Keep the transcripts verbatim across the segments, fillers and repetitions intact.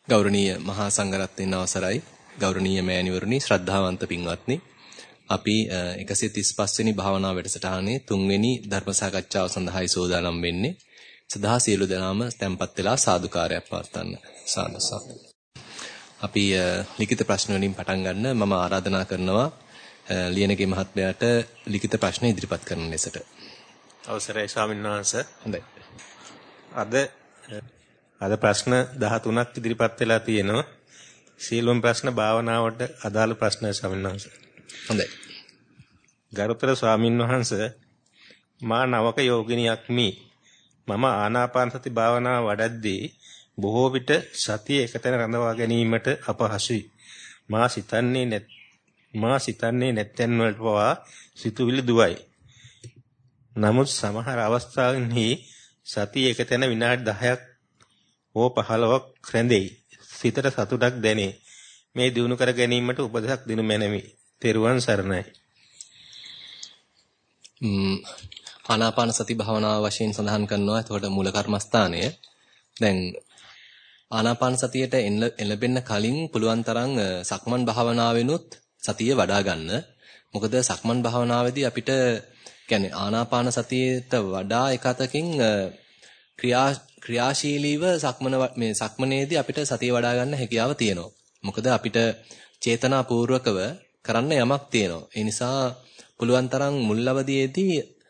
ගෞරවනීය මහා සංඝරත්නයන් අවසරයි. ගෞරවනීය මෑණිවරුනි, ශ්‍රද්ධාවන්ත පින්වත්නි. අපි එකසිය තිස්පස් වෙනි භාවනා වැඩසටහනේ තුන්වෙනි ධර්ම සාකච්ඡාව සඳහායි සූදානම් වෙන්නේ. සදා සියලු දෙනාම tempත් වෙලා සාදුකාරයක් පවත්වන්න. සාදු සාදු. අපි ලිඛිත ප්‍රශ්න වලින් පටන් ගන්න මම ආරාධනා කරනවා ලියනගේ මහත්මයාට ලිඛිත ප්‍රශ්න ඉදිරිපත් කරන ලෙසට. අවසරයි ස්වාමීන් වහන්සේ. හොඳයි. අද අද ප්‍රශ්න දහතුනක් ඉදිරිපත් වෙලා තියෙනවා. සීලොම් ප්‍රශ්න භාවනාවට අදාළ ප්‍රශ්න ස්වාමීන් වහන්සේ. හොඳයි. ගරුතර ස්වාමීන් වහන්සේ, මා නවක යෝගිනියක් මි. මම ආනාපාන සති භාවනාව වඩද්දී බොහෝ විට සතිය එකතැන රඳවා ගැනීමට අපහසුයි. මා සිතන්නේ නැත් මා සිතන්නේ නැත්නම් වලට පවා සිතුවිලි දුවයි. නමුත් සමහර අවස්ථාවන්හි සතිය එකතැන විනාඩි දහයක් හෝ පහළොවක් රැඳෙයි. සිතට සතුටක් දැනේ. මේ දිනු කර ගැනීමට උපදෙසක් දෙනු මැනවි. තෙරුවන් සරණයි. ම්ම් ආනාපාන සති භාවනාව වශයෙන් සඳහන් කරනවා. එතකොට මූල කර්මස්ථානය. දැන් ආනාපාන සතියට එළඹෙන්න කලින් පුළුවන් තරම් සක්මන් භාවනාවෙනුත් සතිය වඩා ගන්න. මොකද සක්මන් භාවනාවේදී අපිට කියන්නේ ආනාපාන සතියට වඩා එකතකින් ක්‍රියා ක්‍රියාශීලීව සක්මන මේ සක්මනේදී අපිට සතිය වඩා ගන්න හැකියාව තියෙනවා. මොකද අපිට චේතනාපූර්වකව කරන්න යමක් තියෙනවා. ඒ නිසා පුළුවන් තරම් මුල් අවදියේදී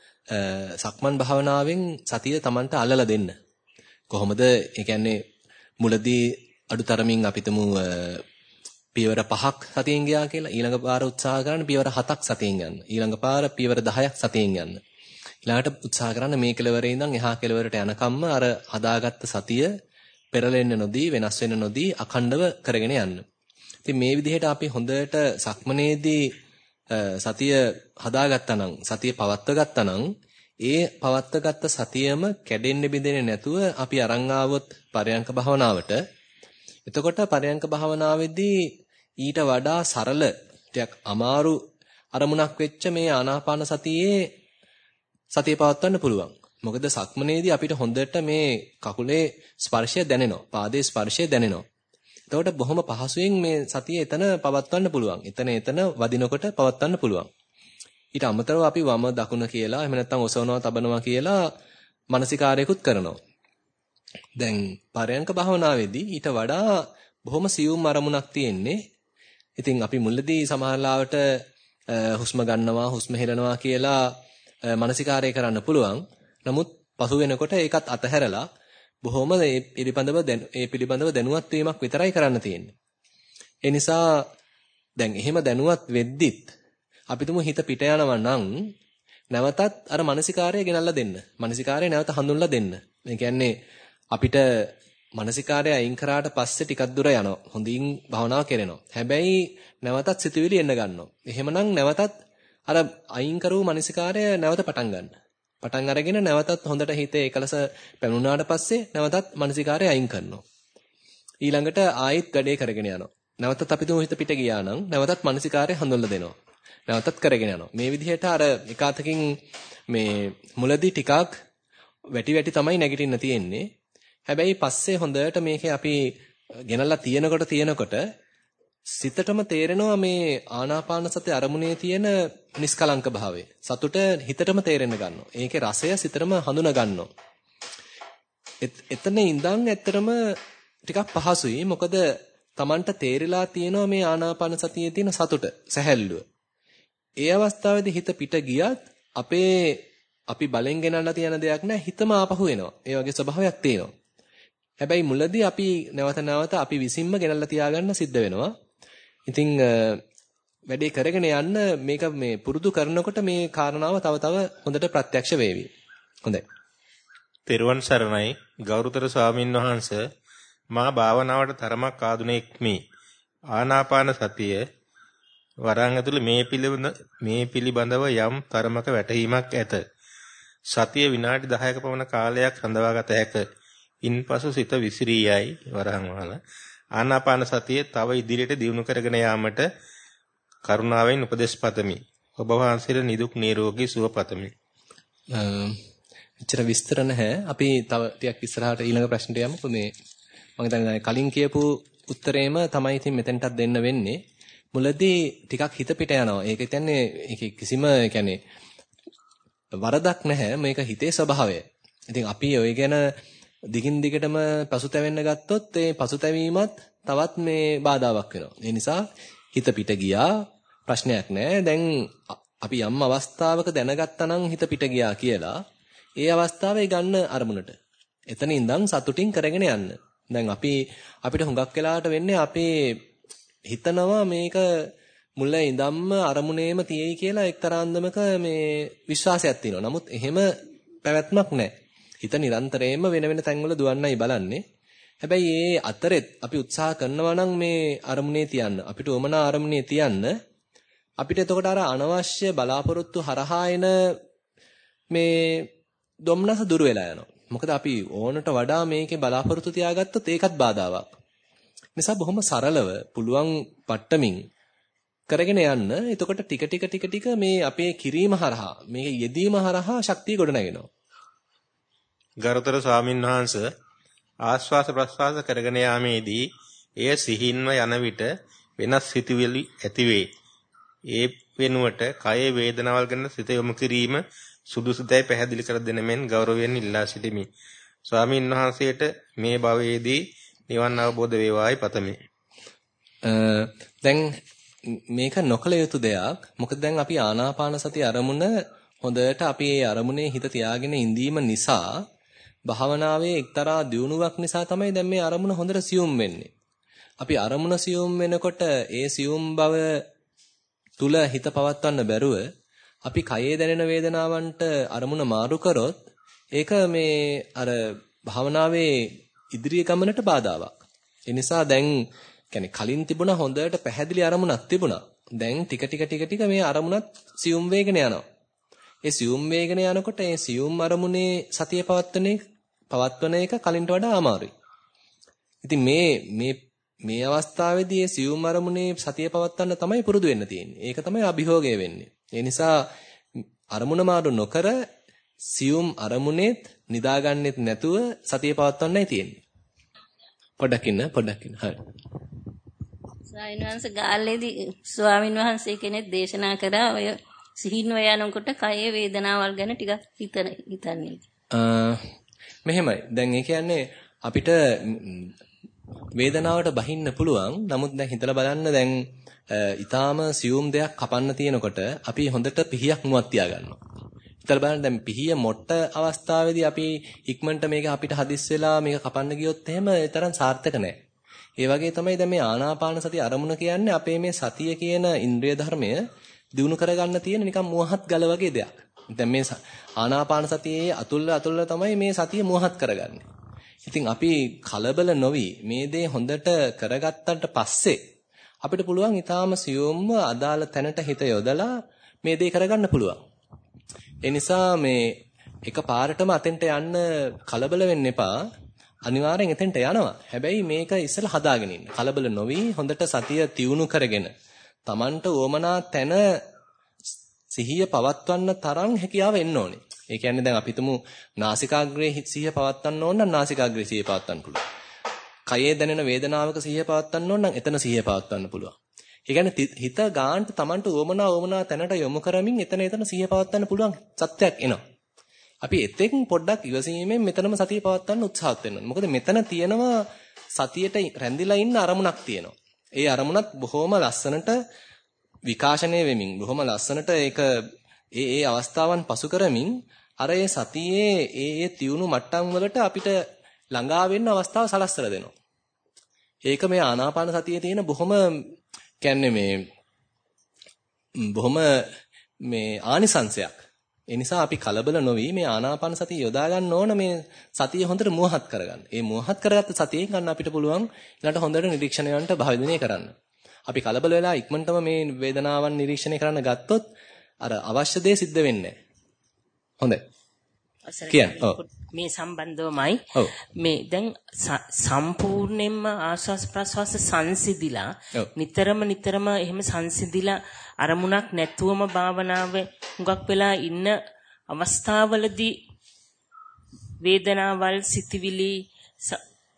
සක්මන් භාවනාවෙන් සතිය Tamanට අල්ලලා දෙන්න. කොහොමද? ඒ කියන්නේ මුලදී අඩුතරමින් අපිටම පියවර පහක් සතියෙන් ගියා කියලා ඊළඟ පාර උත්සාහ කරන්න පියවර හතක් සතියෙන් යන්න. ඊළඟ පාර පියවර දහයක් සතියෙන් යන්න. ඊළඟට උත්සාහ කරන්න මේ කෙලවරේ ඉඳන් එහා කෙලවරට යනකම්ම අර හදාගත්ත සතිය පෙරලෙන්න නොදී වෙනස් වෙන්න නොදී අඛණ්ඩව කරගෙන යන්න. ඉතින් මේ විදිහට අපි හොඳට සක්මනේදී සතිය හදාගත්තා නම් සතිය පවත්ව ගත්තා නම් ඒ පවත්වගත්ත සතියම කැඩෙන්න බිඳෙන්නේ නැතුව අපි අරන් ආවොත් පරයන්ක භාවනාවට. එතකොට පරයන්ක භාවනාවේදී ඊට වඩා සරල ටිකක් අමාරු අරමුණක් වෙච්ච මේ ආනාපාන සතියේ සතිය පවත්වන්න පුළුවන්. මොකද සක්මනේදී අපිට හොඳට මේ කකුලේ ස්පර්ශය දැනෙනවා. පාදයේ ස්පර්ශය දැනෙනවා. එතකොට බොහොම පහසුවෙන් මේ සතිය එතන පවත්වන්න පුළුවන්. එතන එතන වදිනකොට පවත්වන්න පුළුවන්. ඊට අමතරව අපි වම දකුණ කියලා එහෙම නැත්නම් ඔසවනවා තබනවා කියලා මානසිකාරයකුත් කරනවා. දැන් පරයන්ක භාවනාවේදී ඊට වඩා බොහොම සියුම් අරමුණක් තියෙන්නේ. ඉතින් අපි මුලදී සමහරලාවට හුස්ම ගන්නවා හුස්ම හෙලනවා කියලා මානසිකාරය කරන්න පුළුවන්. නමුත් පසු වෙනකොට ඒකත් අතහැරලා බොහොම මේ පිළිබඳව ඒ පිළිබඳව දැනුවත් වීමක් විතරයි කරන්න තියෙන්නේ. ඒ නිසා දැන් එහෙම දැනුවත් වෙද්දිත් අපිටම හිත පිට යනවා නම් නැවතත් අර මානසිකාරය ගෙනල්ලා දෙන්න. මානසිකාරය නැවත හඳුන්ලා දෙන්න. ඒ කියන්නේ අපිට මානසිකාරය අයින් කරාට පස්සේ ටිකක් දුර යනවා. හොඳින් භාවනාව කරනවා. හැබැයි නැවතත් සිතුවිලි එන්න ගන්නවා. එහෙමනම් නැවතත් අර අයින් කරූ මානසිකාරය නැවත පටන් ගන්න. පටන් අරගෙන නැවතත් හොඳට හිතේ එකලස පැනුණාට පස්සේ නැවතත් මානසිකාරය අයින් කරනවා. ඊළඟට ආයෙත් ගඩේ කරගෙන යනවා. නැවතත් අපි තුමු හිත පිට ගියා නම් නැවතත් මානසිකාරය හඳුන්ලා දෙනවා. නැවතත් කරගෙන යනවා. මේ විදිහට අර එකාතකින් මේ මුලදී ටිකක් වැටි වැටි තමයි නැගිටින්න තියෙන්නේ. හැබැයි පස්සේ හොඳට මේකේ අපි ගෙනල්ලා තියෙනකොට තියෙනකොට සිතටම තේරෙනවා මේ ආනාපාන සති අරමුණේ තියෙන නිස්කලංක භාවය. සතුට හිතටම තේරෙන්න ගන්නවා. ඒකේ රසය සිතටම හඳුනා ගන්නවා. එතන ඉඳන් ඇත්තටම ටිකක් පහසුයි. මොකද Tamanට තේරිලා තියෙනවා මේ ආනාපාන සතියේ තියෙන සතුට, සැහැල්ලුව. ඒ අවස්ථාවේදී හිත පිට ගියත් අපේ අපි බලෙන් ගෙනල්ලා තියෙන දෙයක් නෑ, හිතම ආපහු එනවා. ඒ වගේ ස්වභාවයක් තියෙනවා. හැබැයි මුලදී අපි නැවත නැවත අපි විසින්ම ගෙනල්ලා තියාගන්න සිද්ධ වෙනවා. ඉතින් වැඩේ කරගෙන යන්න මේක මේ පුරුදු කරනකොට මේ කාරණාව තව තව හොඳට ප්‍රත්‍යක්ෂ වේවි. හොඳයි. තෙරුවන් සරණයි ගෞරවතර ස්වාමින් වහන්සේ, මා භාවනාවට තරමක් ආධුනිකෙක් මි. ආනාපාන සතිය වරන් ඇතුළේ මේ පිළිබඳ මේ පිළිබඳව යම් තරමක වැටහීමක් ඇත. සතිය විනාඩි දහයක පමණ කාලයක් රඳවා ගත හැක. ඉන්පසු සිත විසිරී යයි වරහන් වහල. ආනාපාන සතිය තව ඉදිරියට දියුණු කරගෙන යාමට කරුණාවෙන් උපදෙස් පතමි. ඔබ වහන්සේට නිදුක් නිරෝගී සුව පතමි. එච්චර විස්තර නැහැ. අපි තව ටිකක් ඉස්සරහට ඊළඟ ප්‍රශ්නට යමුකෝ. මේ මම හිතන්නේ කලින් කියපු උත්තරේම තමයි ඉතින් මෙතෙන්ටත් දෙන්න වෙන්නේ. මුලදී ටිකක් හිත පිට යනවා. ඒක කියන්නේ ඒක කිසිම කියන්නේ වරදක් නැහැ. මේක හිතේ ස්වභාවය. ඉතින් අපි ඔය ගැන දිගින් දිගටම පසුතැවෙන්න ගත්තොත් ඒ පසුතැවීමත් තවත් මේ බාධාවක් වෙනවා. ඒ නිසා හිත පිට ගියා ප්‍රශ්නයක් නැහැ. දැන් අපි යම් අවස්ථාවක දැනගත්තා නම් හිත පිට ගියා කියලා ඒ අවස්ථාවේ ගන්න අරමුණට. එතන ඉඳන් සතුටින් කරගෙන යන්න. දැන් අපි අපිට හුඟක් වෙලාවට වෙන්නේ අපේ හිතනවා මේක මුල ඉඳන්ම අරමුණේම තියෙයි කියලා එක්තරා අන්දමක මේ විශ්වාසයක් තියෙනවා. නමුත් එහෙම පැවැත්මක් නැහැ. හිත නිරන්තරයෙන්ම වෙන වෙන තැන්වල දුවන්නයි බලන්නේ. හැබැයි ඒ අතරෙත් අපි උත්සාහ කරනවා නම් මේ අරමුණේ තියන්න. අපිට උමනා අරමුණේ තියන්න. අපිට එතකොට අර අනවශ්‍ය බලාපොරොත්තු හරහා එන මේ ධම්නස දුර වෙලා යනවා. මොකද අපි ඕනට වඩා මේකේ බලාපොරොත්තු තියාගත්තොත් ඒකත් බාධාවක්. නිසා බොහොම සරලව පුළුවන් පට්ටමින් කරගෙන යන්න. එතකොට ටික ටික ටික ටික මේ අපේ කිරීම හරහා මේක යෙදීම හරහා ශක්තිය ගොඩනගෙනවා. ගරුතර ස්වාමින් වහන්සේ ආස්වාස ප්‍රස්වාස කරගෙන යාමේදී එය සිහින්ව යන විට වෙනස් සිතුවිලි ඇතිවේ. ඒ වෙනුවට කයේ වේදනාවල් ගැන සිත යොමු කිරීම සුදුසුදයි පැහැදිලි කර දෙන මෙන් ගෞරවයෙන් ඉල්ලා සිටිමි. ස්වාමින් වහන්සේට මේ භවයේදී නිවන් අවබෝධ වේවායි පතමි. දැන් මේක නොකල යුතු දෙයක්. මොකද දැන් අපි ආනාපාන සති අරමුණ හොඳට අපි ඒ අරමුණේ හිත තියාගෙන ඉඳීම නිසා භාවනාවේ එක්තරා දියුණුවක් නිසා තමයි දැන් මේ අරමුණ හොඳට සියුම් වෙන්නේ. අපි අරමුණ සියුම් වෙනකොට ඒ සියුම් බව තුල හිත පවත්වන්න බැරුව අපි කයේ දැනෙන වේදනාවන්ට අරමුණ මාරු කරොත් ඒක මේ අර භාවනාවේ ඉදිරිය ගමනට බාධාවක්. ඒ නිසා දැන් කියන්නේ කලින් තිබුණා හොඳට පැහැදිලි අරමුණක් තිබුණා. දැන් ටික ටික ටික ටික මේ අරමුණත් සියුම් වේගන යනවා. ඒ සියුම් වේගන යනකොට ඒ සියුම් අරමුණේ සතිය පවත්වන එක පවත්වන එක කලින්ට වඩා අමාරුයි. ඉතින් මේ මේ මේ අවස්ථාවේදී ඒ සියුම් අරමුණේ සතිය පවත්වන්න තමයි පුරුදු වෙන්න තියෙන්නේ. ඒක තමයි අභියෝගය වෙන්නේ. ඒ නිසා අරමුණ මාරු නොකර සියුම් අරමුණෙත් නිදාගන්නෙත් නැතුව සතිය පවත්වන්නයි තියෙන්නේ. පොඩ්ඩක් ඉන්න පොඩ්ඩක් ඉන්න. හරි. ස්වාමීන් වහන්සේ ගාල්ලේදී ස්වාමීන් වහන්සේ කෙනෙක් දේශනා කරා ඔය සිහින්ව යනකොට කයේ වේදනාවල් ගැන ටිකක් හිතන හිතන්නේ. මෙහෙමයි. දැන් ඒ කියන්නේ අපිට වේදනාවට බහින්න පුළුවන්. නමුත් දැන් හිතලා බලන්න දැන් ඊටාම සියුම් දෙයක් කපන්න තියෙනකොට අපි හොඳට පිහියක් මුවක් තියාගන්නවා. හිතලා බලන්න දැන් පිහිය මොට්ට අවස්ථාවේදී අපි ඉක්මනට මේක අපිට හදිස් වෙලා මේක කපන්න ගියොත් එහෙම ඒ තරම් සාර්ථක නැහැ. ඒ වගේ තමයි දැන් මේ ආනාපාන සති අරමුණ කියන්නේ අපේ මේ සතිය කියන ඉන්ද්‍රිය ධර්මය දිනු කරගන්න තියෙන නිකන් මුවහත් ගල වගේ දෙයක්. දැන් මේ ආනාපාන සතියේ අතුල්ල අතුල්ල තමයි මේ සතිය මුවහත් කරගන්නේ. ඉතින් අපි කලබල නොවි මේ දේ හොඳට කරගත්තට පස්සේ අපිට පුළුවන් ඊටාම සියුම්ව අදාළ තැනට හිත යොදලා මේ දේ කරගන්න පුළුවන්. ඒ නිසා මේ එක පාරටම අතෙන්ට යන්න කලබල වෙන්න එපා. අනිවාර්යෙන් එතෙන්ට යනවා. හැබැයි මේක ඉස්සෙල්ලා හදාගෙන ඉන්න. කලබල නොවි හොඳට සතිය තියුණු කරගෙන Tamanට උවමනා තැන සිහිය පවත්වන්න තරම් හැකියාව එන්න ඕනේ. ඒ කියන්නේ දැන් අපි හිතමු නාසිකාග්‍රේ සිහිය පවත්වන්න ඕන නම් නාසිකාග්‍රේ සිහිය පවත්වන්න පුළුවන්. කයේ දැනෙන වේදනාවක සිහිය පවත්වන්න ඕන නම් එතන සිහිය පවත්වන්න පුළුවන්. ඒ කියන්නේ හිත ගානට Tamanට උවමනා උවමනා තැනට යොමු කරමින් එතන එතන සිහිය පවත්වන්න පුළුවන් සත්‍යයක් එනවා. අපි එතෙක් පොඩ්ඩක් ඉවසීමෙන් මෙතනම සතිය පවත්වන්න උත්සාහත් වෙනවා. මොකද මෙතන තියෙනවා සතියට රැඳිලා ඉන්න අරමුණක් තියෙනවා. ඒ අරමුණත් බොහොම ලස්සනට විකාශනය වෙමින් බොහොම ලස්සනට ඒක ඒ ඒ අවස්ථාවන් පසු කරමින් අර ඒ සතියේ ඒ ඒ තියුණු මට්ටම් වලට අපිට ළඟා වෙන්න අවස්ථාව සලස්සලා දෙනවා. ඒක මේ ආනාපාන සතියේ තියෙන බොහොම කියන්නේ මේ බොහොම මේ ආනිසංශයක්. ඒ නිසා අපි කලබල නොවි මේ ආනාපාන සතිය යොදා ගන්න ඕන මේ සතිය හොඳට මුවහත් කරගන්න. ඒ මුවහත් කරගත්ත සතියෙන් ගන්න අපිට පුළුවන් ඊළඟට හොඳට නිරීක්ෂණයන්ට භාවිතනය කරන්න. අපි කලබල වෙලා ඉක්මනටම මේ වේදනාවන් නිරීක්ෂණය කරන්න ගත්තොත් අර අවශ්‍ය දේ සිද්ධ වෙන්නේ නැහැ. හොඳයි. කියන්න. ඔව්. මේ සම්බන්ධවමයි මේ දැන් සම්පූර්ණයෙන්ම ආස්වාස් ප්‍රස්වාස සංසිඳිලා නිතරම නිතරම එහෙම සංසිඳිලා අරමුණක් නැතුවම භාවනාවේ හුඟක් වෙලා ඉන්න අවස්ථාවලදී වේදනාවල් සිටිවිලි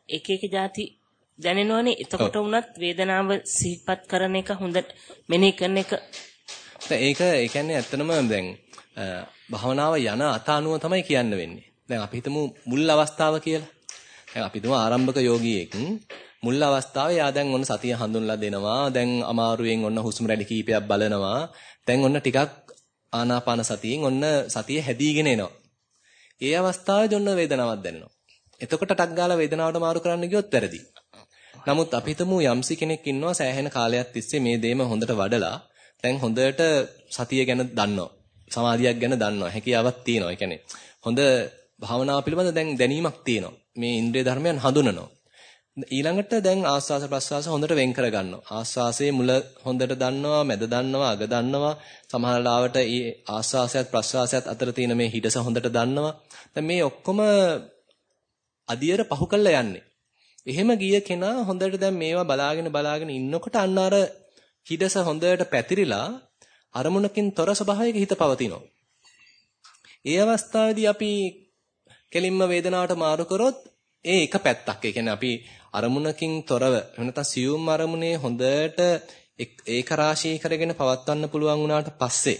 එක එක જાති දැනෙනවනේ. එතකොට වුණත් වේදනාව සිහිපත් කරන එක හොඳ මෙනෙහි කරන එක. ඒක ඒ කියන්නේ ඇත්තනම දැන් භවනාව යන අත අනුව තමයි කියන්න වෙන්නේ. දැන් අපි හිතමු මුල් අවස්ථාව කියලා. දැන් අපි හිතමු ආරම්භක යෝගියෙක් මුල් අවස්ථාවේ යා දැන් ඔන්න සතිය හඳුන්ලා දෙනවා. දැන් අමාරුවෙන් ඔන්න හුස්ම රැලි කීපයක් බලනවා. දැන් ඔන්න ටිකක් ආනාපාන සතියෙන් ඔන්න සතිය හැදීගෙන එනවා. ඒ අවස්ථාවේදී ඔන්න වේදනාවක් දැනෙනවා. එතකොට ටක් ගාලා වේදනාවට මාරු කරන්න ගියොත් වැරදි. නමුත් අපි හිතමු යම්සි කෙනෙක් ඉන්නවා සෑහෙන කාලයක් තිස්සේ මේ දේම හොඳට වඩලා දැන් හොඳට සතිය ගැන දන්නවා. සමාධියක් ගැන දන්නවා. හැකියාවක් තියෙනවා. ඒ කියන්නේ හොඳ භාවනාව පිළිබඳ දැන් දැනීමක් තියෙනවා. මේ ඉන්ද්‍රිය ධර්මයන් හඳුනනවා. ඊළඟට දැන් ආස්වාස ප්‍රස්වාස හොඳට වෙන් කර ගන්නවා. ආස්වාසයේ මුල හොඳට දන්නවා, මැද දන්නවා, අග දන්නවා. සමහර ලාවට මේ ආස්වාසයත් ප්‍රස්වාසයත් අතර තියෙන මේ හිඩස හොඳට දන්නවා. දැන් මේ ඔක්කොම අදියර පහු කළා යන්නේ. එහෙම ගිය කෙනා හොඳට දැන් මේවා බලාගෙන බලාගෙන ඉන්නකොට අන්න අර හිඩස හොඳට පැතිරිලා අරමුණකින් තොර ස්වභාවයක හිත පවතිනවා. ඒ අවස්ථාවේදී අපි කෙලින්ම වේදනාවට මාරු කරොත් ඒ එක පැත්තක්. ඒ කියන්නේ අපි අරමුණකින් තොරව නැත්නම් සියුම් අරමුණේ හොඳට ඒක රාශී කරගෙන පවත්වන්න පුළුවන් වුණාට පස්සේ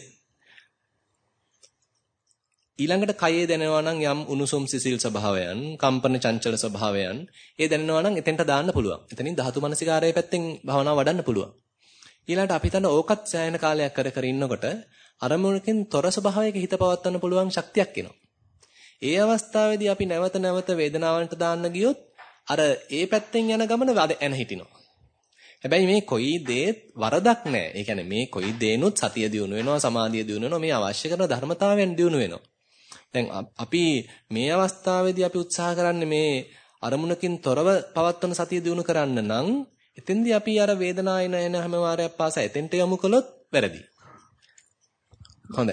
ඊළඟට කයේ දැනෙනවා නම් යම් උණුසුම් සිසිල් ස්වභාවයන්, කම්පන චංචල ස්වභාවයන් ඒ දැනෙනවා නම් එතෙන්ට දාන්න පුළුවන්. එතනින් ධාතු මනසිකාරයේ පැත්තෙන් භවනා වඩන්න පුළුවන්. ඊළඟට අපි හිතන ඕකත් සෑහෙන කාලයක් කර කර ඉන්නකොට අරමුණකින් තොර ස්වභාවයක හිත පවත්වන්න පුළුවන් ශක්තියක් එනවා. ඒ අවස්ථාවේදී අපි නැවත නැවත වේදනාවන්ට දාන්න ගියොත් අර ඒ පැත්තෙන් යන ගමන එන හිටිනවා. හැබැයි මේ කොයි දේත් වරදක් නැහැ. ඒ කියන්නේ මේ කොයි දේනොත් සතිය දියුණු වෙනවා, සමාධිය දියුණු වෙනවා, මේ අවශ්‍ය කරන ධර්මතාවයන් දියුණු වෙනවා. දැන් අපි මේ අවස්ථාවේදී අපි උත්සාහ කරන්නේ මේ අරමුණකින් තොරව පවත්වන සතිය දියුණු කරන්න නම් එතෙන්දී අපි අර වේදනාව එන එන හැම වාරයක් පාසා එතෙන්ට යමු කළොත් වැරදි. හොඳයි.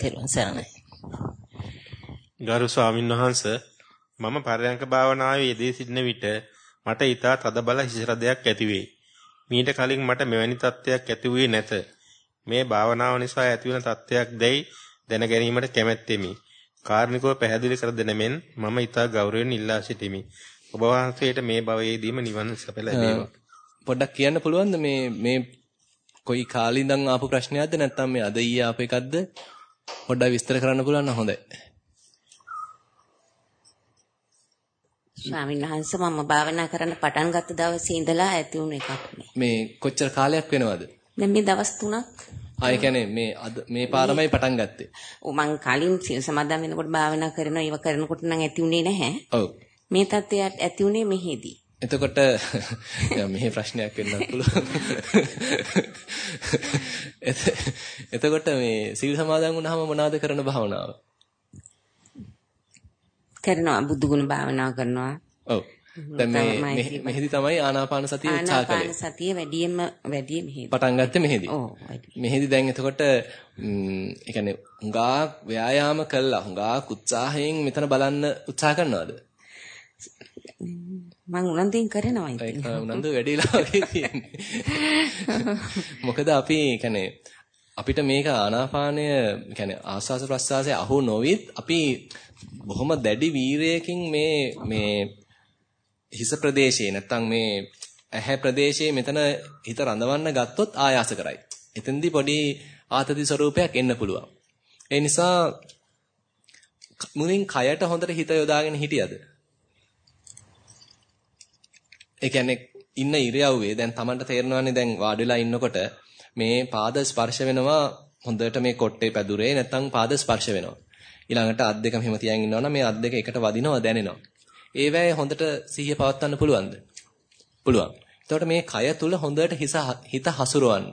ගරු ස්වාමීන් වහන්සේ මම පරයන්ක භාවනාවේ යෙදී සිටින විට මට ඊටත් තදබල හිසරදයක් ඇති වේ. මීට කලින් මට මෙවැනි තත්ත්වයක් ඇති වූයේ නැත. මේ භාවනාව නිසා ඇතිවන තත්ත්වයක් දැයි දැන ගැනීමට කැමැත්තෙමි. කාර්නිකව පැහැදිලි කර දෙන මෙන් මම ඊට ගෞරවයෙන් ඉල්ලා සිටිමි. ඔබ වහන්සේට මේ භවයේදීම නිවන සැප ලැබේවා. පොඩ්ඩක් කියන්න පුළුවන්ද මේ මේ කොයි කාලේ ඉඳන් ආපු ප්‍රශ්නයක්ද නැත්නම් මේ අද ඊයේ ආපු එකක්ද? පොඩ්ඩක් විස්තර කරන්න පුළුවන් නම් හොඳයි. ස්වාමීන් වහන්සේ මම භාවනා කරන්න පටන් ගත්ත දවසේ ඉඳලා ඇති වුණ එකක් නේ. මේ කොච්චර කාලයක් වෙනවද? දැන් මේ දවස් තුනක්. ආ ඒ කියන්නේ මේ අද මේ පාරමයි පටන් ගත්තේ. ඔව් මං කලින් සිල් සමාදන් වෙනකොට භාවනා කරනවා ඒව කරනකොට නම් ඇති උනේ නැහැ. ඔව්. මේ තත්ත්වයට ඇති උනේ මෙහිදී. එතකොට මෙහි ප්‍රශ්නයක් වෙන්නත් පුළුවන්. එතකොට මේ සිල් සමාදන් වුණාම මොනවද කරන භාවනාව? කරනවා බුදුගුණ භාවනා කරනවා. ඔව්. දැන් මේ මෙහෙදි තමයි ආනාපාන සතිය උත්සාහ කළේ. ආනාපාන සතිය වැඩියෙන්ම වැඩි මෙහෙදි. පටන් ගත්තේ මෙහෙදි. ඔව් වැඩි. මෙහෙදි දැන් එතකොට ඒ කියන්නේ හුඟා ව්‍යායාම කළා හුඟා උත්සාහයෙන් මෙතන බලන්න උත්සාහ කරනවද? මම උනන්දුවෙන් කරනවා ඉතින්. ඒක උනන්දු වැඩිලා වගේ තියෙන්නේ. මොකද අපි කියන්නේ අපිට මේක ආනාපානය කියන්නේ ආස්වාස ප්‍රස්වාසය අහු නොවිත් අපි බොහොම දැඩි වීරයකින් මේ මේ හිස ප්‍රදේශයේ නැත්තම් මේ ඇහැ ප්‍රදේශයේ මෙතන හිත රඳවන්න ගත්තොත් ආයාස කරයි. එතෙන්දී පොඩි ආතති ස්වරූපයක් එන්න පුළුවන්. ඒ නිසා මුලින් කයට හොඳට හිත යොදාගෙන හිටියද? ඒ කියන්නේ ඉන්න ඉරියව්වේ දැන් Tamanට තේරෙනවානේ දැන් වාඩිලා ඉන්නකොට මේ පාද ස්පර්ශ වෙනවා හොඳට මේ කොට්ටේ පැදුරේ නැත්තම් පාද ස්පර්ශ වෙනවා. ඊළඟට අත් දෙකම හිම තියන් ඉන්නවනම් මේ අත් දෙක එකට වදිනවා දැනෙනවා. ඒ වෙලාවේ හොඳට සිහිය පවත්වන්න පුළුවන්ද? පුළුවන්. එතකොට මේ කය තුල හොඳට හිත හසුරවන්න.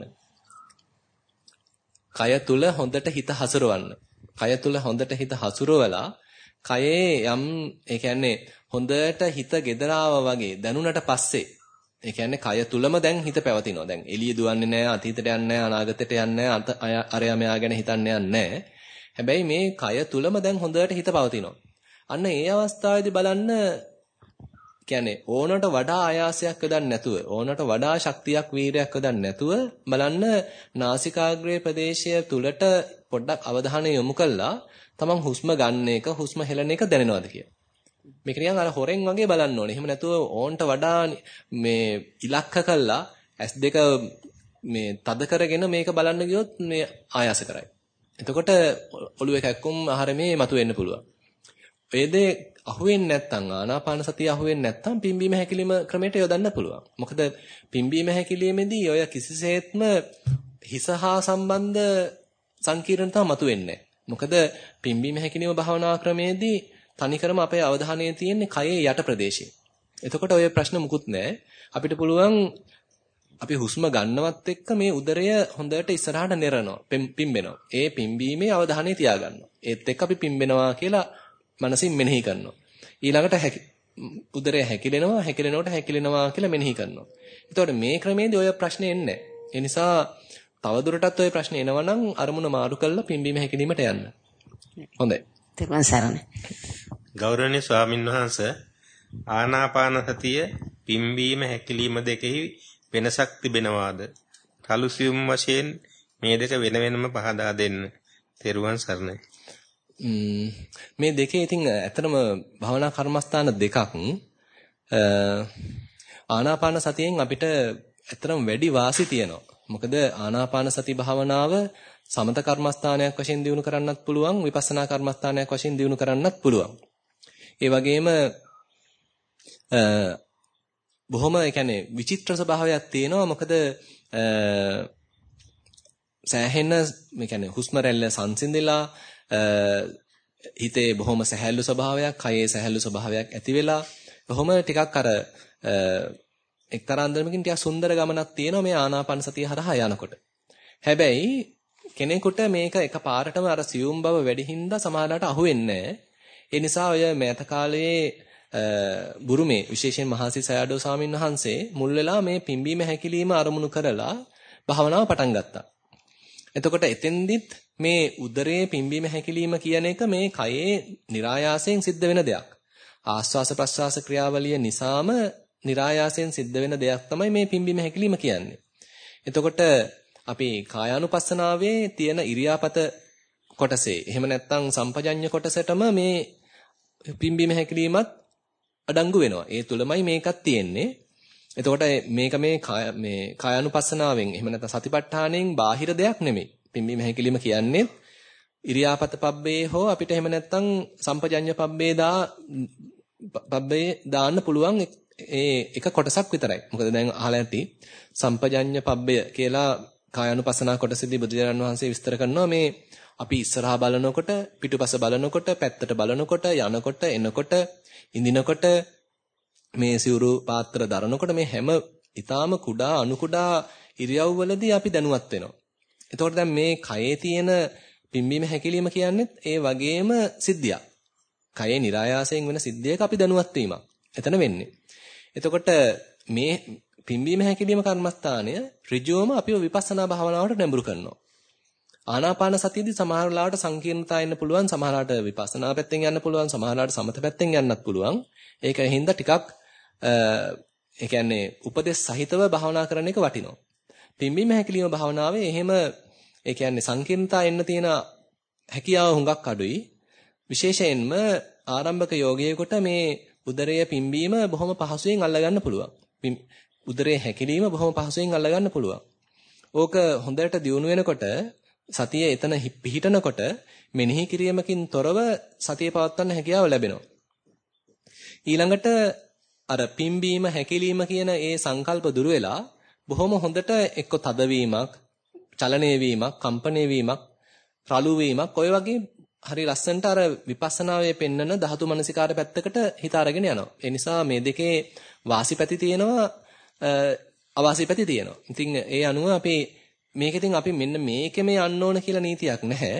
කය තුල හොඳට හිත හසුරවන්න. කය තුල හොඳට හිත හසුරවලා කයේ යම් ඒ කියන්නේ හොඳට හිත gedarawa වගේ දැනුණට පස්සේ ඒ කියන්නේ කය තුලම දැන් හිත පැවතිනවා. දැන් එළිය දුවන්නේ නැහැ, අතීතයට යන්නේ නැහැ, අනාගතයට යන්නේ නැහැ, අරයා මෙයා ගැන හිතන්නේ නැහැ. හැබැයි මේ කය තුලම දැන් හොඳට හිත පවතිනවා. අන්න ඒ අවස්ථාවේදී බලන්න කියන්නේ ඕනට වඩා ආයාසයක් යොදන්න නැතුව, ඕනට වඩා ශක්තියක් වීරයක් යොදන්න නැතුව බලන්න නාසිකාග්‍රේ ප්‍රදේශය තුලට පොඩ්ඩක් අවධානය යොමු කළා තමන් හුස්ම ගන්න එක, හුස්ම හෙලන එක දැනෙනවද කියලා. මේක නිකන් අර හොරෙන් වගේ බලන්න ඕනේ. එහෙම නැතුව ඕන්ට වඩා මේ ඉලක්ක කළා ඇස් දෙක මේ තද කරගෙන මේක බලන්න ගියොත් මේ ආයාස කරයි. එතකොට ඔළුවේ කැක්කුම් ආහාරමේ මතුවෙන්න පුළුවන්. ඒ දේ අහුවෙන්නේ නැත්නම් ආනාපාන සතිය අහුවෙන්නේ නැත්නම් පිම්බීම හැකිලිම ක්‍රමයට යොදන්න පුළුවන්. මොකද පිම්බීම හැකිලිමේදී ඔය කිසිසේත්ම හිස හා සම්බන්ධ සංකීර්ණතා මතුවෙන්නේ නැහැ. මොකද පිම්බීම හැකිලිම භාවනා ක්‍රමයේදී තනිකරම අපේ අවධානය තියෙන්නේ කයේ යට ප්‍රදේශයේ. එතකොට ඔය ප්‍රශ්න මුකුත් නැහැ. අපිට පුළුවන් අපි හුස්ම ගන්නවත් එක්ක මේ උදරය හොඳට ඉස්සරහට නෙරනවා, පිම්බෙනවා. ඒ පිම්බීමේ අවධානය තියාගන්නවා. ඒත් එක්ක අපි පිම්බෙනවා කියලා මනසින් මෙනෙහි කරනවා. ඊළඟට උදරය හැකිලෙනවා, හැකිලෙනකොට හැකිලෙනවා කියලා මෙනෙහි කරනවා. එතකොට මේ ක්‍රමයේදී ඔය ප්‍රශ්නේ එන්නේ නැහැ. ඒ නිසා තවදුරටත් ඔය ප්‍රශ්නේ එනවා නම් අරමුණ මාරු කරලා පිම්බීම හැකිලීමට යන්න. හොඳයි. තෙරුවන් සරණයි. ගෞරවනීය ස්වාමින්වහන්සේ ආනාපාන සතිය පිම්බීම හැකිලිම දෙකෙහි වෙනසක් තිබෙනවාද? කලුසියුම් වශයෙන් මේ දෙක වෙන වෙනම පහදා දෙන්න. තෙරුවන් සරණයි. මේ දෙකේ ඉතින් ඇත්තටම භවනා කර්මස්ථාන දෙකක් ආනාපාන සතියෙන් අපිට ඇත්තටම වැඩි වාසි තියෙනවා. මොකද ආනාපාන සති භාවනාව සමත කර්මස්ථානයක් වශයෙන් දිනු කරන්නත් පුළුවන්, විපස්සනා කර්මස්ථානයක් වශයෙන් දිනු කරන්නත් පුළුවන්. ඒ වගේම බොහොම ඒ කියන්නේ විචිත්‍ර ස්වභාවයක් තියෙනවා. මොකද සෑහෙන මේ කියන්නේ හුස්ම රැල්ල සංසිඳිලා හිතේ බොහොම සැහැල්ලු ස්වභාවයක්, කයේ සැහැල්ලු ස්වභාවයක් ඇති වෙලා බොහොම ටිකක් අර එක්තරා අන්දමකින් ටිකක් සුන්දර ගමනක් තියෙනවා මේ ආනාපාන සතිය හරහා යනකොට. හැබැයි කෙනෙකුට මේක එකපාරටම අර සියුම් බව වැඩි හින්දා සමහරවිට අහුවෙන්නේ නැහැ. ඒ නිසා ඔය මෑත කාලයේ බුරුමේ විශේෂයෙන් මහසි සයඩෝ ස්වාමීන් වහන්සේ මුල් වෙලා මේ පිම්බීම හැකිලිම අරමුණු කරලා භාවනාව පටන් ගත්තා. එතකොට එතෙන්දිත් මේ උදරයේ පිම්බීම හැකිලිම කියන එක මේ කයේ નિરાයාසයෙන් සිද්ධ වෙන දෙයක්. ආස්වාස ප්‍රස්වාස ක්‍රියාවලිය නිසාම નિરાයාසයෙන් සිද්ධ වෙන දෙයක් තමයි මේ පිම්බීම හැකිලිම කියන්නේ. එතකොට අපි කායානුපස්සනාවේ තියෙන ඉරියාපත කොටසේ එහෙම නැත්නම් සම්පජඤ්ඤ කොටසටම මේ පිම්බීම හැකිලිමත් අඩංගු වෙනවා. ඒ තුලමයි මේකත් තියෙන්නේ. එතකොට මේක මේ මේ කායානුපස්සනාවෙන් එහෙම නැත්නම් සතිපට්ඨාණයෙන් බාහිර දෙයක් නෙමෙයි. පිම්බීම හැකිලිම කියන්නේ ඉරියාපත පබ්බේ හෝ අපිට එහෙම නැත්නම් සම්පජඤ්ඤ පබ්බේ දා පබ්බේ දාන්න පුළුවන් ඒ එක කොටසක් විතරයි. මොකද දැන් අහලා ඇති සම්පජඤ්ඤ පබ්බය කියලා කායානුපස්සනා කොටසදී බුදුරජාණන් වහන්සේ විස්තර කරනවා මේ අපි ඉස්සරහා බලනකොට පිටුපස බලනකොට පැත්තට බලනකොට යනකොට එනකොට ඉඳිනකොට මේ සිවුරු පාත්‍ර දරනකොට මේ හැම ඊටාම කුඩා අණු කුඩා ඉරියව්වලදී අපි දැනුවත් වෙනවා. එතකොට දැන් මේ කයේ තියෙන පිම්බීම හැකිලිම කියන්නේ ඒ වගේම සිද්ධියක්. කයේ નિરાයාසයෙන් වෙන සිද්ධියක අපි දැනුවත් වීමක්. එතන වෙන්නේ. එතකොට මේ පිම්බීම හැකිලිම කර්මස්ථානය ඍජුවම අපිව විපස්සනා භාවනාවට නැඹුරු කරනවා. ආනාපාන සතියදී සමහර වෙලාවට සංකීර්ණතා එන්න පුළුවන්, සමහරලාට විපස්සනා පැත්තෙන් යන්න පුළුවන්, සමහරලාට සමත පැත්තෙන් යන්නත් පුළුවන්. ඒක හින්දා ටිකක් ඒ කියන්නේ උපදෙස් සහිතව භාවනා කරන එක වටිනවා. පිම්බීම හැකිලිම භාවනාවේ එහෙම ඒ කියන්නේ සංකීර්ණතා එන්න තියෙන හැකියාව හුඟක් අඩුයි. විශේෂයෙන්ම ආරම්භක යෝගියෙකුට මේ උදරයේ පිම්බීම බොහොම පහසුවෙන් අල්ලගන්න පුළුවන්. උදරයේ හැකිලිම බොහොම පහසුවෙන් අල්ලගන්න පුළුවන්. ඕක හොඳට දියුණු වෙනකොට සතිය එතන පිහිටනකොට මෙනෙහි කිරීමකින් තොරව සතිය පවත්වන්න හැකියාව ලැබෙනවා. ඊළඟට අර පිම්බීම හැකිලිම කියන ඒ සංකල්ප දුර වෙලා බොහොම හොඳට එක්ක තදවීමක්, චලනය වීමක්, කම්පණය වීමක්, රළු වීමක් ඔය වගේ හරි ලස්සනට අර විපස්සනාවේ පෙන්නන ධාතු මනසිකාර පැත්තකට හිත අරගෙන යනවා. ඒ නිසා මේ දෙකේ වාසිපැති තියෙනවා, අවාසිපැති තියෙනවා. ඉතින් ඒ අනුව අපි මේකෙන් අපි මෙන්න මේකෙම යන්න ඕන කියලා නීතියක් නැහැ.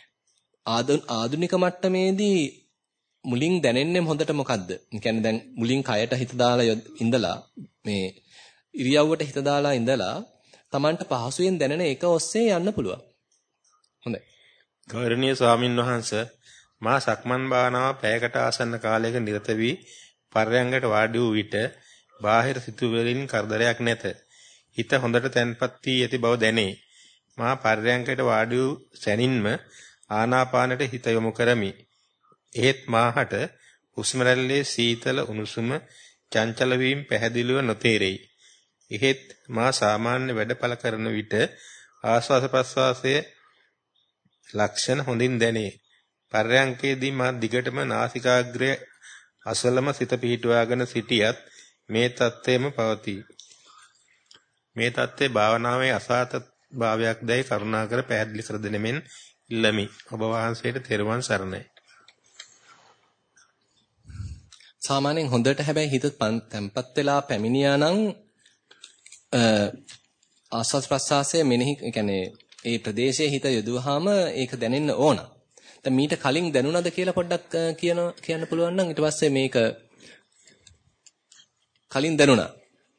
ආධුනික මට්ටමේදී මුලින් දැනෙන්නේ හොඳට මොකද්ද? ඒ කියන්නේ දැන් මුලින් කයට හිත දාලා ඉඳලා මේ ඉරියව්වට හිත දාලා ඉඳලා Tamanට පහසුවෙන් දැනෙන එක ඔස්සේ යන්න පුළුවන්. හොඳයි. ගෞරවනීය ස්වාමින් වහන්සේ මා සක්මන් භාවනාව පැයකට ආසන්න කාලයක නිරත වී පර්යංගයට වාඩි වූ විට බාහිර සිතුවිලින් කරදරයක් නැත. හිත හොඳට තැන්පත් වී ඇති බව දැනේ. මා පර්යංගයට වාඩි වූ සැනින්ම ආනාපානට හිත යොමු කරමි. ඒත් මාහට හුස්ම රැල්ලේ සීතල උණුසුම චංචල වීම පැහැදිලිව නොතේරෙයි. එහෙත් මා සාමාන්‍ය වැඩපළ කරන විට ආශ්වාස ප්‍රශ්වාසයේ ලක්ෂණ හොඳින් දැනේ. පර්යංකයේදී මා දිගටම නාසිකාග්‍රය අසලම සිත පිහිටුවාගෙන සිටියත් මේ தත්ත්වයම පවතී. මේ தත්ත්වයේ භාවනාවේ අසාත භාවයක් දැයි කරුණාකර පැහැදිලි කර දෙනෙමින් ඉල්ලමි. ඔබ වහන්සේට තෙරුවන් සරණයි. සාමාන්‍යයෙන් හොඳට හැබැයි හිත තැම්පත් වෙලා පැමිණියා නම් ආස්වාද ප්‍රසආසය මෙනෙහි කියන්නේ ඒ ප්‍රදේශයේ හිත යොදුවාම ඒක දැනෙන්න ඕන. දැන් මීට කලින් දැනුණාද කියලා පොඩ්ඩක් කියන කියන්න පුළුවන් නම් ඊට පස්සේ මේක කලින් දැනුණා.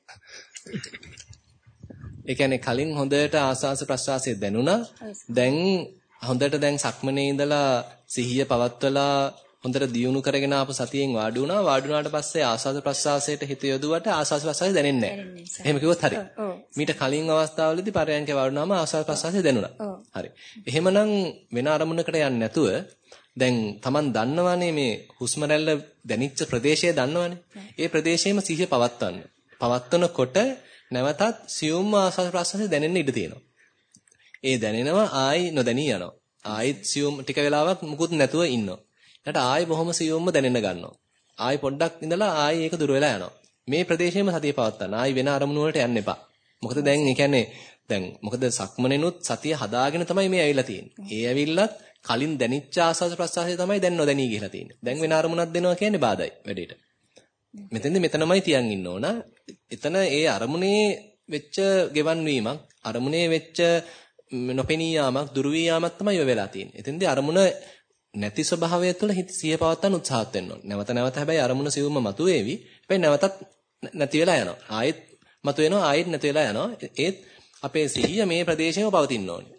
ඒ කියන්නේ කලින් හොඳට ආස්වාද ප්‍රසආසය දැනුණා. දැන් හොඳට දැන් සක්මනේ ඉඳලා සිහිය පවත්වලා හොඳට දියුණු කරගෙන ආපු සතියෙන් වාඩි වුණා. වාඩි වුණාට පස්සේ ආස්වාද ප්‍රසආසයට හිත යොදුවට ආස්වාද ප්‍රසආසය දැනෙන්නේ නැහැ. එහෙම කිව්වොත් හරි. මීට කලින් අවස්ථාවලදී පරයන්කේ වාඩි වුණාම ආස්වාද ප්‍රසආසය දැනුණා. හරි. එහෙමනම් වෙන අරමුණකට යන්නේ නැතුව දැන් Taman දන්නවනේ මේ හුස්ම රැල්ල දැනිච්ච ප්‍රදේශය දන්නවනේ. ඒ ප්‍රදේශයේම සිහිය පවත්වන්න. පවත්වනකොට නැවතත් සියුම් ආස්වාද ප්‍රසආසය දැනෙන්න ඉඩ තියෙනවා. ඒ දැනෙනවා ආයි නොදැනී යනවා. ආයිත් සියුම් ටික වෙලාවක් මුකුත් නැතුව ඉන්නවා. ඊට ආයි බොහොම සියුම්ම දැනෙන්න ගන්නවා. ආයි පොඩ්ඩක් ඉඳලා ආයි ඒක දුර වෙලා යනවා. මේ ප්‍රදේශයේම සතිය පවත්වන්න. ආයි වෙන අරමුණු වලට යන්න එපා. මොකද දැන් ඒ කියන්නේ දැන් මොකද සක්මනෙනුත් සතිය හදාගෙන තමයි මේ ඇවිල්ලා තියෙන්නේ. ඒ ඇවිල්ලත් කලින් දැනිච්ච ආස්වාද ප්‍රසආසය තමයි දැන් නොදැනී ගිහලා තියෙන්නේ. දැන් වෙන අරමුණක් දෙනවා කියන්නේ බාධායි වැඩේට. මෙතෙන්ද මෙතනමයි තියන් ඉන්න ඕන. එතන ඒ අරමුණේ වෙච්ච ගෙවන් වීමක්, අරමුණේ වෙච්ච නොපෙනී යාමක්, දුරු වී යාමක් තමයි ඔය වෙලා තියෙන්නේ. එතෙන්දී අරමුණ නැති ස්වභාවය තුළ හිත සිහිය පවත්වන්න උත්සාහත් වෙන්න ඕනේ. නැවත නැවත හැබැයි අරමුණ සිවුම මතුවේවි. හැබැයි නැවතත් නැති වෙලා යනවා. ආයෙත් මතුවෙනවා, ආයෙත් නැති වෙලා යනවා. ඒත් අපේ සිහිය මේ ප්‍රදේශයේම පවතින්න ඕනේ.